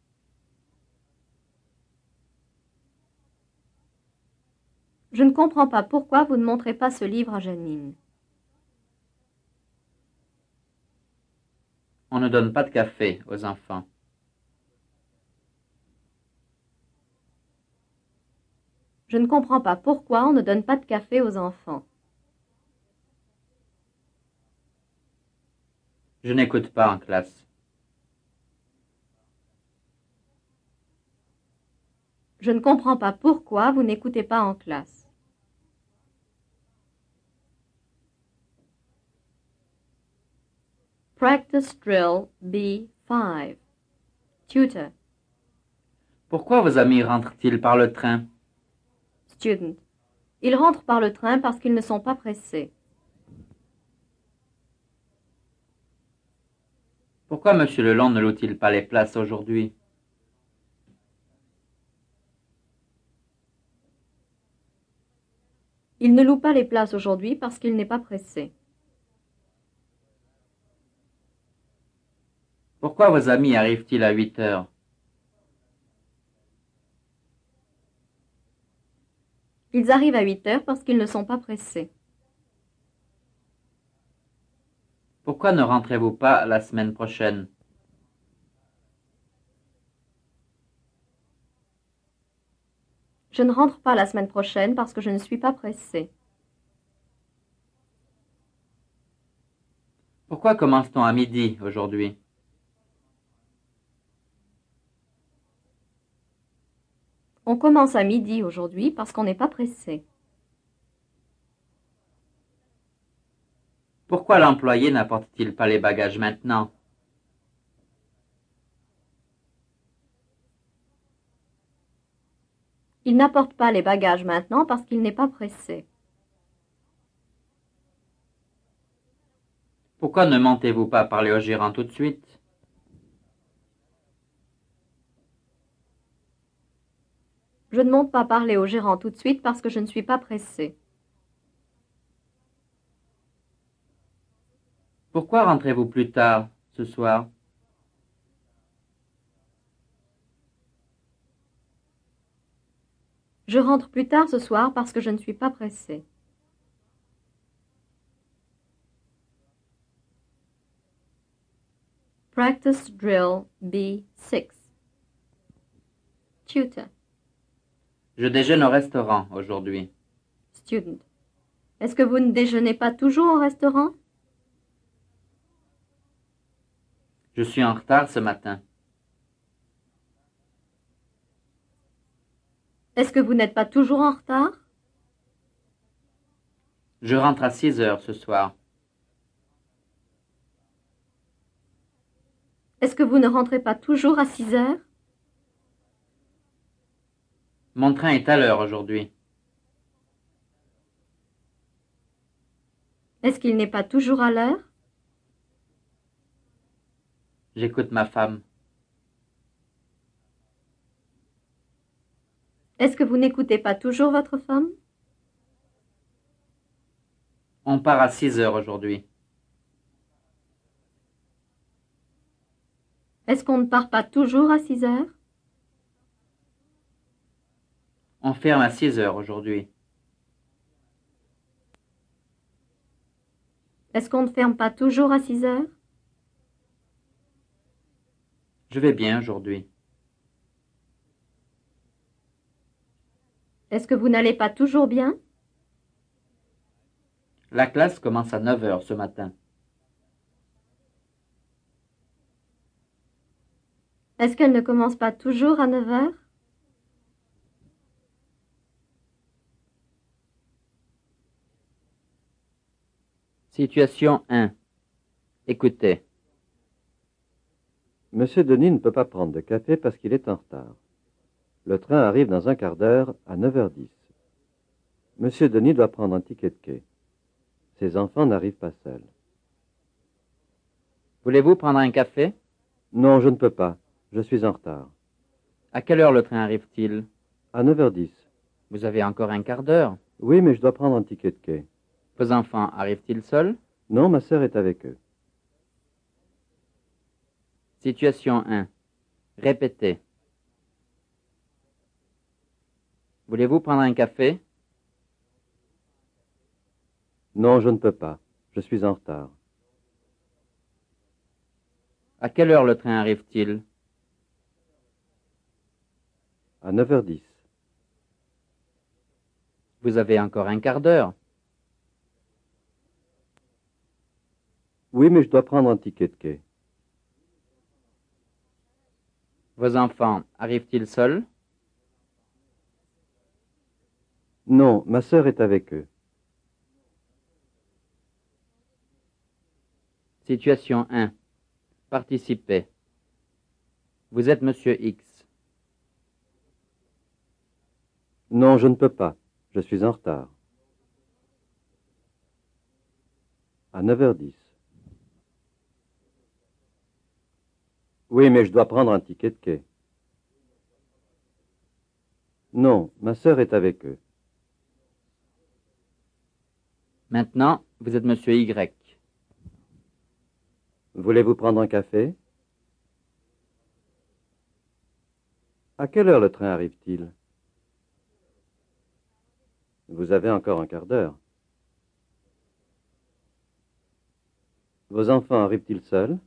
Je ne comprends pas pourquoi vous ne montrez pas ce livre à Janine. On ne donne pas de café aux enfants. Je ne comprends pas pourquoi on ne donne pas de café aux enfants. Je n'écoute pas en classe. Je ne comprends pas pourquoi vous n'écoutez pas en classe. Practice drill B five. Tutor. Pourquoi vos amis rentrent-ils par le train? Student. Ils rentrent par le train parce qu'ils ne sont pas pressés. Pourquoi Monsieur Lelong ne loue-t-il pas les places aujourd'hui? Il ne loue pas les places aujourd'hui parce qu'il n'est pas pressé. Pourquoi vos amis arrivent-ils à huit heures? Ils arrivent à huit heures parce qu'ils ne sont pas pressés. Pourquoi ne rentrez-vous pas la semaine prochaine? Je ne rentre pas la semaine prochaine parce que je ne suis pas pressé. Pourquoi commence-t-on à midi aujourd'hui? On commence à midi aujourd'hui parce qu'on n'est pas pressé. Pourquoi l'employé n'apporte-t-il pas les bagages maintenant? Il n'apporte pas les bagages maintenant parce qu'il n'est pas pressé. Pourquoi ne montez-vous pas parler au gérant tout de suite? Je ne monte pas parler au gérant tout de suite parce que je ne suis pas pressé. Pourquoi rentrez-vous plus tard ce soir? Je rentre plus tard ce soir parce que je ne suis pas pressé. Practice drill B six. Tutor. Je déjeune au restaurant aujourd'hui. Student. Est-ce que vous ne déjeunez pas toujours au restaurant? Je suis en retard ce matin. Est-ce que vous n'êtes pas toujours en retard? Je rentre à six heures ce soir. Est-ce que vous ne rentrez pas toujours à six heures? Mon train est à l'heure aujourd'hui. Est-ce qu'il n'est pas toujours à l'heure? J'écoute ma femme. Est-ce que vous n'écoutez pas toujours votre femme? On part à six heures aujourd'hui. Est-ce qu'on ne part pas toujours à six heures? On ferme à six heures aujourd'hui. Est-ce qu'on ne ferme pas toujours à six heures? Je vais bien aujourd'hui. Est-ce que vous n'allez pas toujours bien? La classe commence à neuf heures ce matin. Est-ce qu'elle ne commence pas toujours à neuf heures? Situation un. Écoutez. Monsieur Denis ne peut pas prendre de café parce qu'il est en retard. Le train arrive dans un quart d'heure à neuf heures dix. Monsieur Denis doit prendre un ticket de quai. Ses enfants n'arrivent pas seuls. Voulez-vous prendre un café? Non, je ne peux pas. Je suis en retard. À quelle heure le train arrive-t-il? À neuf heures dix. Vous avez encore un quart d'heure. Oui, mais je dois prendre un ticket de quai. Vos enfants arrivent-ils seuls? Non, ma sœur est avec eux. Situation un. Répétez. Voulez-vous prendre un café? Non, je ne peux pas. Je suis en retard. À quelle heure le train arrive-t-il? À neuf heures dix. Vous avez encore un quart d'heure. Oui, mais je dois prendre un ticket de quai. Vos enfants arrivent-ils seuls? Non, ma sœur est avec eux. Situation un. Participez. Vous êtes Monsieur X. Non, je ne peux pas. Je suis en retard. À neuf heures dix. Oui, mais je dois prendre un ticket de quai. Non, ma sœur est avec eux. Maintenant, vous êtes Monsieur Y. Voulez-vous prendre un café? À quelle heure le train arrive-t-il? Vous avez encore un quart d'heure. Vos enfants arrivent-ils seuls?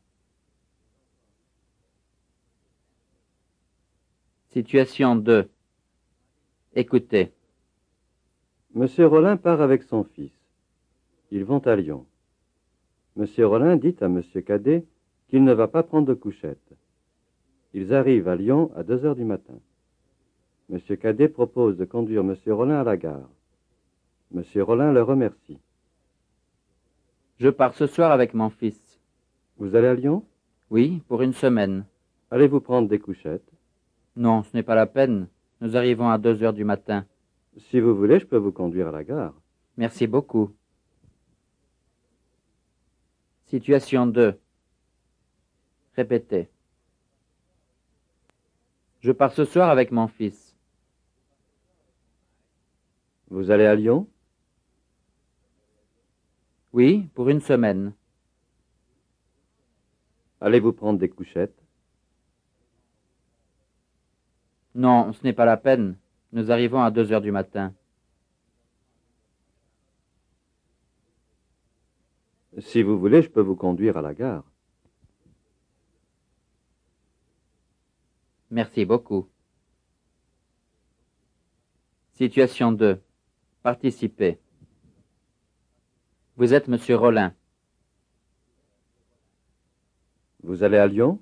Situation deux. Écoutez. Monsieur Rollin part avec son fils. Ils vont à Lyon. Monsieur Rollin dit à Monsieur Cadet qu'il ne va pas prendre de couchette. Ils arrivent à Lyon à deux heures du matin. Monsieur Cadet propose de conduire Monsieur Rollin à la gare. Monsieur Rollin le remercie. Je pars ce soir avec mon fils. Vous allez à Lyon? Oui, pour une semaine. Allez-vous prendre des couchettes? Non, ce n'est pas la peine. Nous arrivons à deux heures du matin. Si vous voulez, je peux vous conduire à la gare. Merci beaucoup. Situation deux. Répétez. Je pars ce soir avec mon fils. Vous allez à Lyon? Oui, pour une semaine. Allez-vous prendre des couchettes? Non, ce n'est pas la peine. Nous arrivons à deux heures du matin. Si vous voulez, je peux vous conduire à la gare. Merci beaucoup. Situation deux. Participez. Vous êtes Monsieur Rollin. Vous allez à Lyon?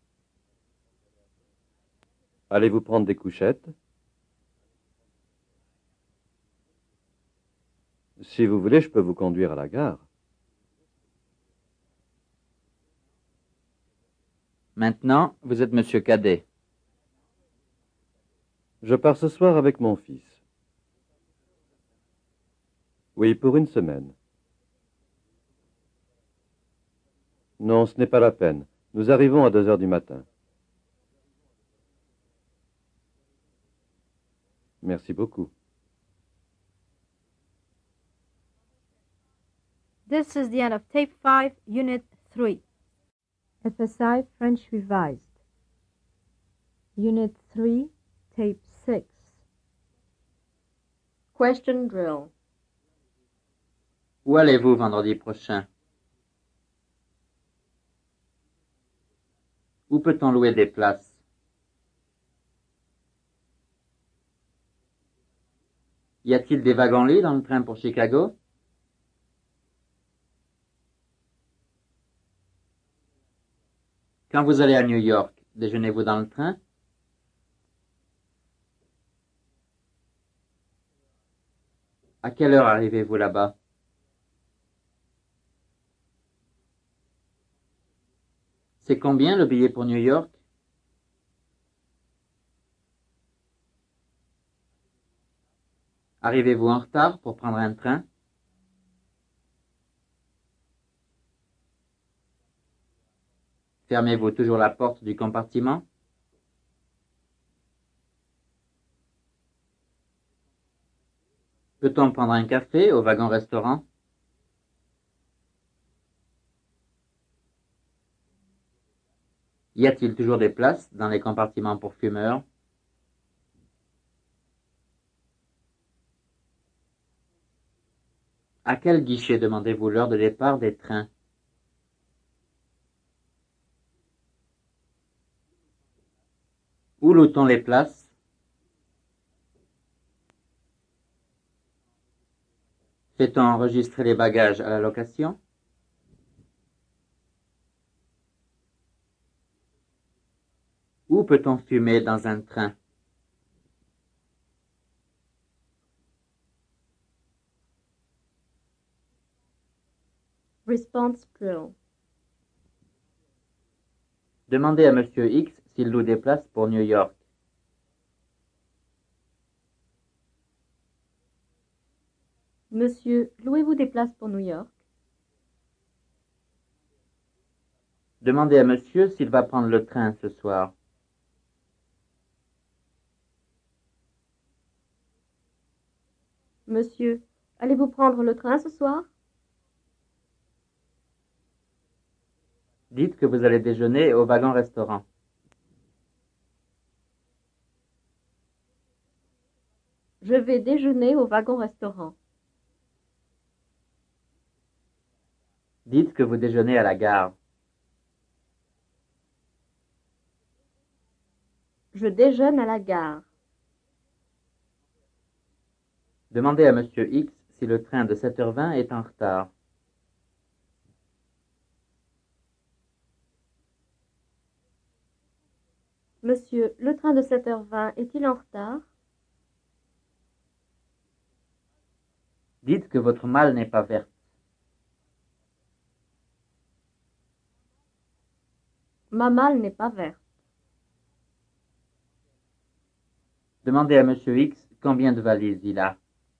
Allez-vous prendre des couchettes? Si vous voulez, je peux vous conduire à la gare. Maintenant, vous êtes Monsieur Cadet. Je pars ce soir avec mon fils. Oui, pour une semaine. Non, ce n'est pas la peine. Nous arrivons à deux heures du matin. Merci beaucoup. This is the end of Tape five, Unit three. F S I French Revised. Unit three, Tape six. Question drill. Où allez-vous vendredi prochain? Où peut-on louer des places? Y a-t-il des wagons-lits dans le train pour Chicago? Quand vous allez à New York, Déjeunez-vous dans le train? À quelle heure arrivez-vous là-bas? C'est combien le billet pour New York? Arrivez-vous en retard pour prendre un train? Fermez-vous toujours la porte du compartiment? Peut-on prendre un café au wagon-restaurant? Y a-t-il toujours des places dans les compartiments pour fumeurs? À quel guichet demandez-vous l'heure de départ des trains? Où loue-t-on les places? Fait-on enregistrer les bagages à la location? Où peut-on fumer dans un train? Response drill. Demandez à Monsieur X s'il loue des places pour New York. Monsieur, louez-vous des places pour New York? Demandez à Monsieur s'il va prendre le train ce soir. Monsieur, allez-vous prendre le train ce soir? Dites que vous allez déjeuner au wagon-restaurant. Je vais déjeuner au wagon-restaurant. Dites que vous déjeunez à la gare. Je déjeune à la gare. Demandez à Monsieur X si le train de sept heures vingt est en retard. Monsieur, le train de sept heures vingt est-il en retard? Dites que votre malle n'est pas verte. Ma malle n'est pas verte. Demandez à Monsieur X combien de valises il a.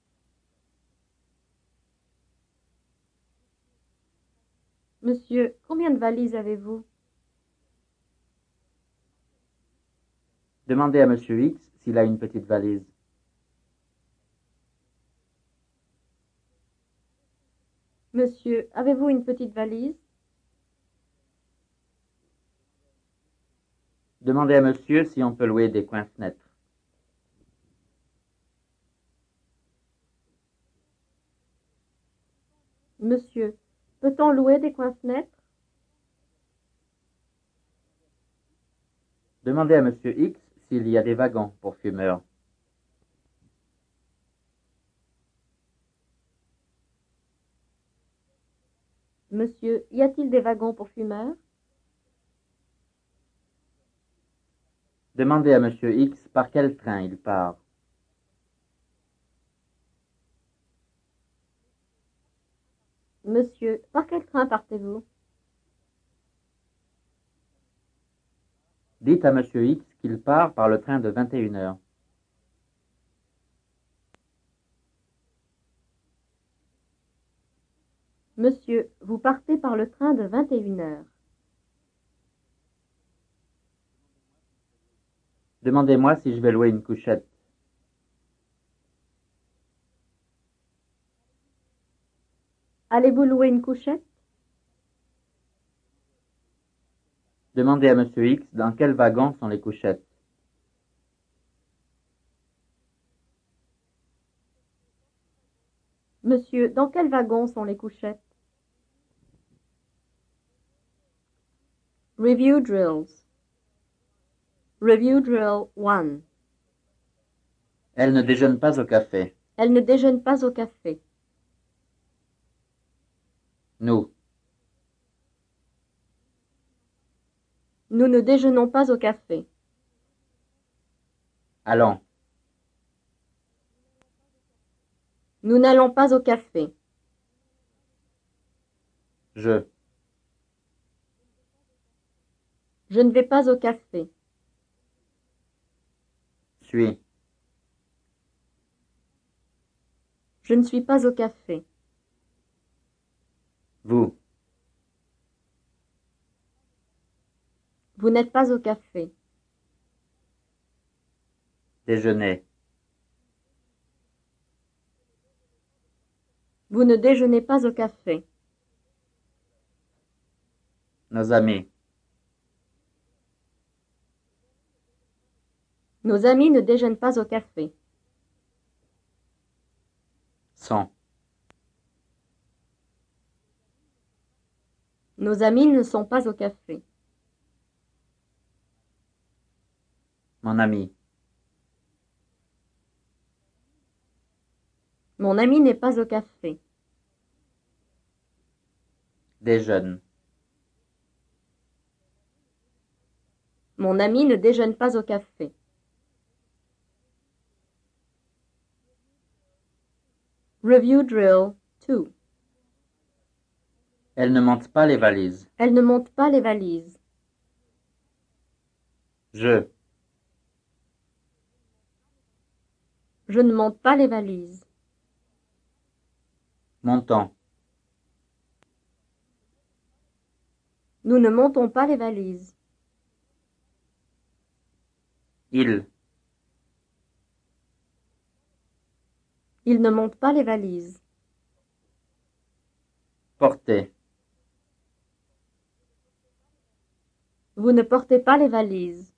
Monsieur, combien de valises avez-vous? Demandez à Monsieur X s'il a une petite valise. Monsieur, avez-vous une petite valise? Demandez à Monsieur si on peut louer des coins-fenêtres. Monsieur, peut-on louer des coins-fenêtres? Demandez à Monsieur X s'il y a des wagons pour fumeurs. Monsieur, y a-t-il des wagons pour fumeurs? Demandez à Monsieur X par quel train il part. Monsieur, par quel train partez-vous? Dites à Monsieur X qu'il part par le train de vingt et une heures. Monsieur, vous partez par le train de vingt et une heures. Demandez-moi si je vais louer une couchette. Allez-vous louer une couchette? Demandez à Monsieur X dans quel wagon sont les couchettes. Monsieur, dans quel wagon sont les couchettes? Review drills. Review drill one. Elle ne déjeune pas au café. Elle ne déjeune pas au café. Nous. Nous ne déjeunons pas au café. Allons. Nous n'allons pas au café. Je. Je ne vais pas au café. Suis. Je ne suis pas au café. Vous. Vous n'êtes pas au café. Déjeuner. Vous ne déjeunez pas au café. Nos amis. Nos amis ne déjeunent pas au café. Sont. Nos amis ne sont pas au café. Mon ami. Mon ami n'est pas au café. Déjeune. Mon ami ne déjeune pas au café. Review drill two. Elle ne monte pas les valises. Elle ne monte pas les valises. Je. Je ne monte pas les valises. Montons. Nous ne montons pas les valises. Il. Il ne monte pas les valises. Porter. Vous ne portez pas les valises.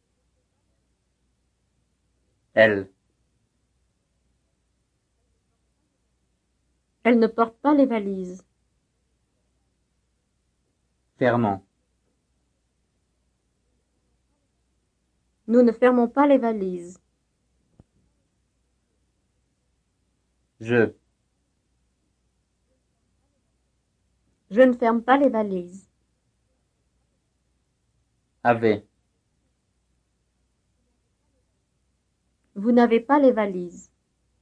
Elle. Elle ne porte pas les valises. Fermons. Nous ne fermons pas les valises. Je. Je ne ferme pas les valises. Avait. Vous n'avez pas les valises.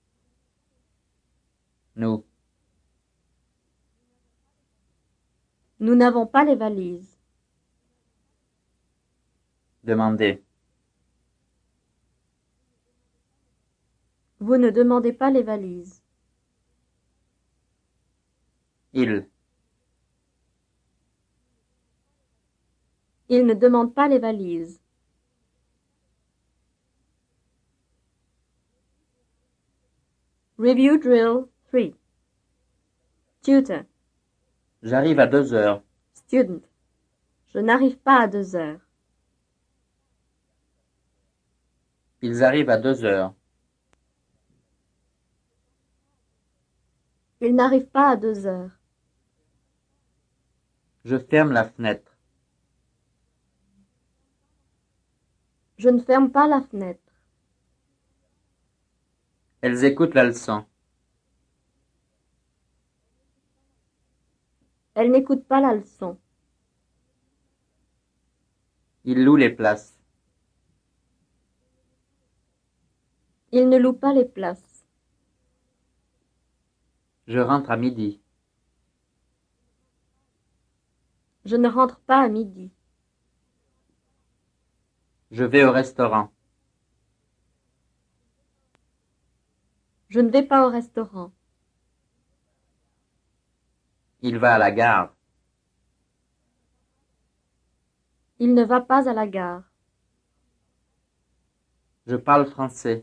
Nous. Nous n'avons pas les valises. Demander. Vous ne demandez pas les valises. Il. Il ne demande pas les valises. Review drill three. Tutor. J'arrive à deux heures. Student. Je n'arrive pas à deux heures. Ils arrivent à deux heures. Il n'arrive pas à deux heures. Je ferme la fenêtre. Je ne ferme pas la fenêtre. Elles écoutent la leçon. Elle n'écoute pas la leçon. Ils louent les places. Il ne loue pas les places. Je rentre à midi. Je ne rentre pas à midi. Je vais au restaurant. Je ne vais pas au restaurant. Il va à la gare. Il ne va pas à la gare. Je parle français.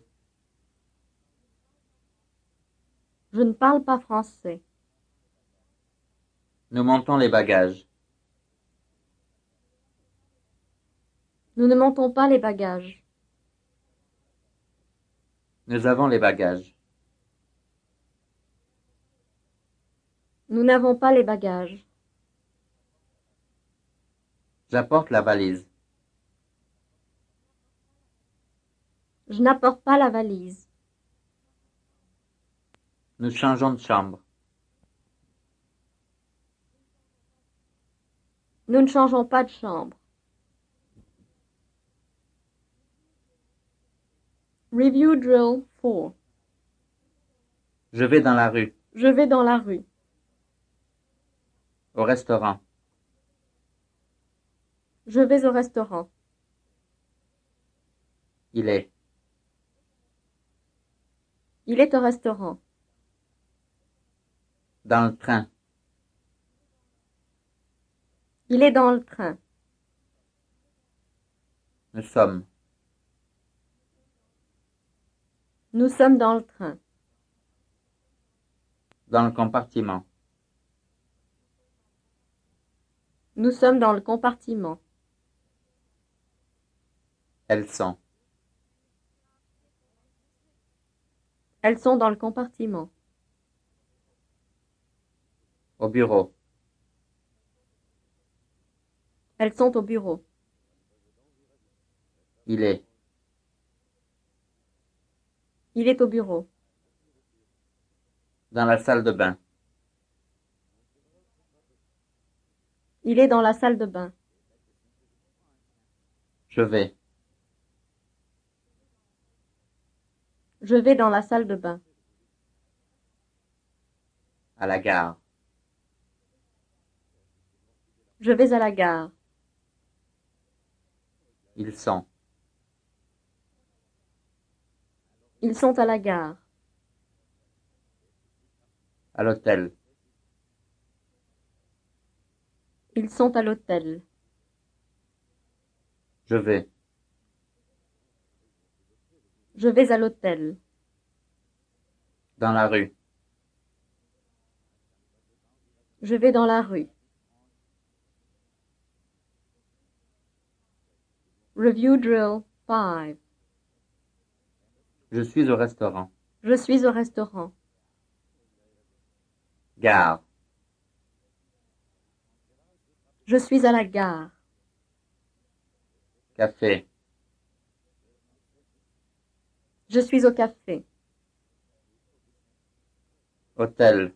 Je ne parle pas français. Nous montons les bagages. Nous ne montons pas les bagages. Nous avons les bagages. Nous n'avons pas les bagages. J'apporte la valise. Je n'apporte pas la valise. Nous changeons de chambre. Nous ne changeons pas de chambre. Review drill four. Je vais dans la rue. Je vais dans la rue. Au restaurant. Je vais au restaurant. Il est. Il est au restaurant. Dans le train. Il est dans le train. Nous sommes. Nous sommes dans le train. Dans le compartiment. Nous sommes dans le compartiment. Elles sont. Elles sont dans le compartiment. Au bureau. Elles sont au bureau. Il est. Il est au bureau. Dans la salle de bain. Il est dans la salle de bain. Je vais. Je vais dans la salle de bain. À la gare. Je vais à la gare. Ils sont. Ils sont à la gare. À l'hôtel. Ils sont à l'hôtel. Je vais. Je vais à l'hôtel. Dans la rue. Je vais dans la rue. Review drill five. Je suis au restaurant. Je suis au restaurant. Gare. Je suis à la gare. Café. Je suis au café. Hôtel.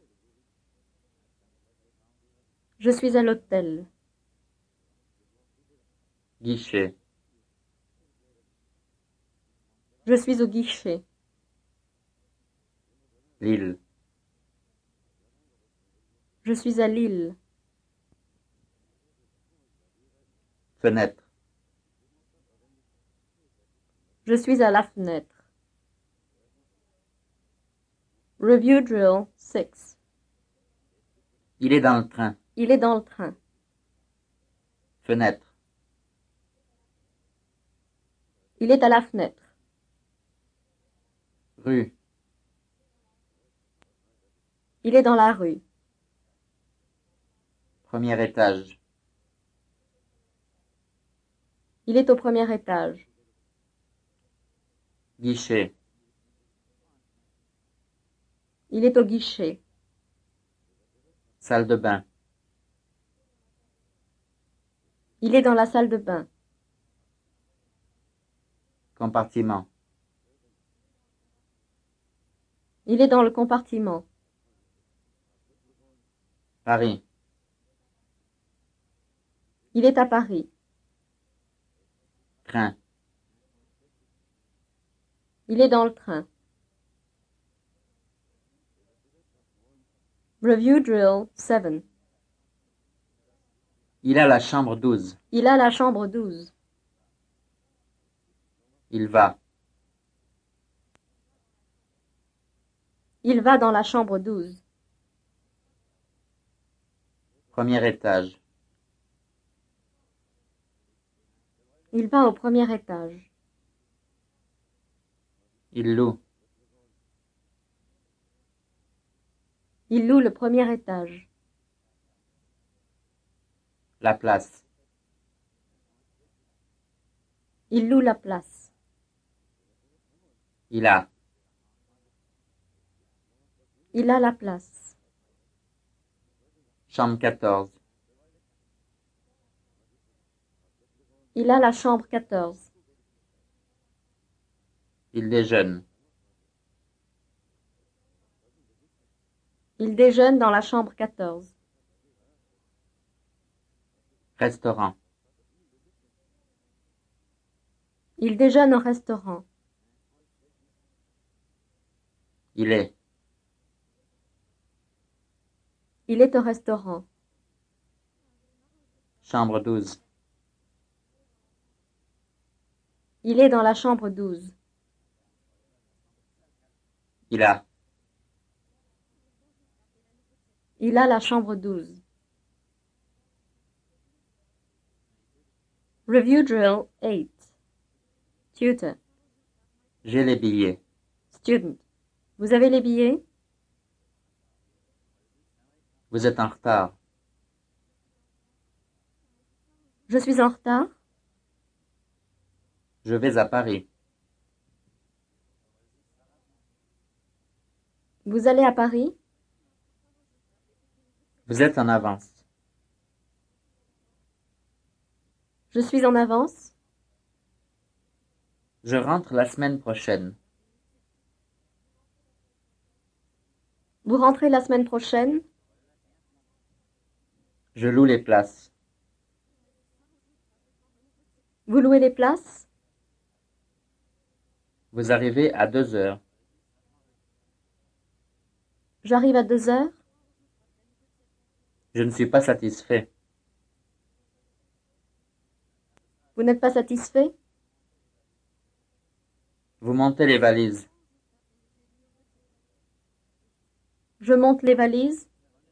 Je suis à l'hôtel. Guichet. Je suis au guichet. Lille. Je suis à Lille. Fenêtre. Je suis à la fenêtre. Review drill six. Il est dans le train. Il est dans le train. Fenêtre. Il est à la fenêtre. Rue. Il est dans la rue. Premier étage. Il est au premier étage. Guichet. Il est au guichet. Salle de bain. Il est dans la salle de bain. Compartiment. Il est dans le compartiment. Paris. Il est à Paris. Train. Il est dans le train. Review drill seven. Il a la chambre douze. Il a la chambre douze. Il va. Il va dans la chambre douze. Premier étage. Il va au premier étage. Il loue. Il loue le premier étage. La place. Il loue la place. Il a. Il a la place. Chambre quatorze. Il a la chambre quatorze. Il déjeune. Il déjeune dans la chambre quatorze. Restaurant. Il déjeune au restaurant. Il est. Il est au restaurant. Chambre douze. Il est dans la chambre douze. Il a. Il a la chambre douze. Review drill eight. Tutor. J'ai les billets. Student. Vous avez les billets? Vous êtes en retard. Je suis en retard. Je vais à Paris. Vous allez à Paris? Vous êtes en avance. Je suis en avance. Je rentre la semaine prochaine. Vous rentrez la semaine prochaine? Je loue les places. Vous louez les places? Vous arrivez à deux heures. J'arrive à deux heures. Je ne suis pas satisfait. Vous n'êtes pas satisfait? Vous montez les valises. Je monte les valises.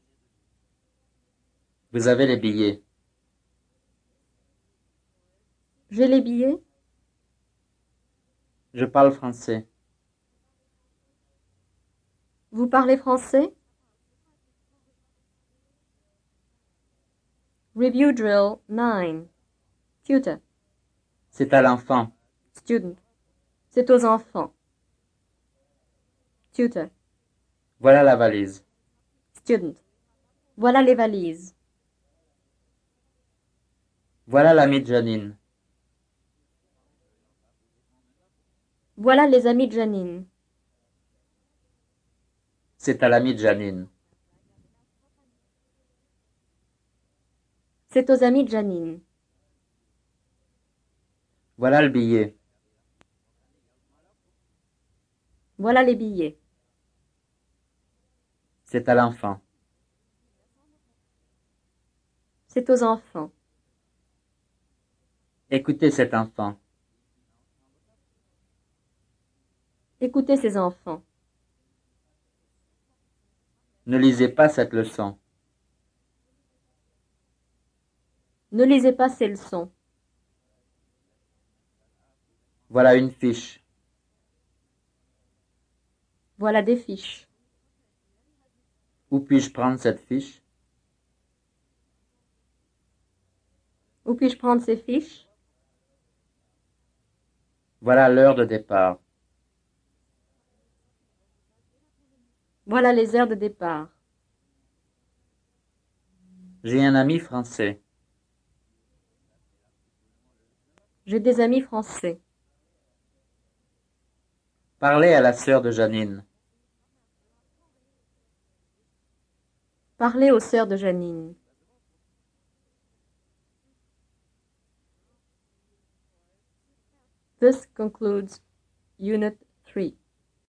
Vous avez les billets. J'ai les billets. Je parle français. Vous parlez français? Review drill nine. Tutor. C'est à l'enfant. Student. C'est aux enfants. Tutor. Voilà la valise. Student. Voilà les valises. Voilà l'ami de Janine. Voilà les amis de Janine. C'est à l'ami de Janine. C'est aux amis de Janine. Voilà le billet. Voilà les billets. C'est à l'enfant. C'est aux enfants. Écoutez cet enfant. Écoutez ces enfants. Ne lisez pas cette leçon. Ne lisez pas ces leçons. Voilà une fiche. Voilà des fiches. Où puis-je prendre cette fiche? Où puis-je prendre ces fiches? Voilà l'heure de départ. Voilà les heures de départ. J'ai un ami français. J'ai des amis français. Parlez à la sœur de Janine. Parlez aux sœurs de Janine. This concludes Unit three.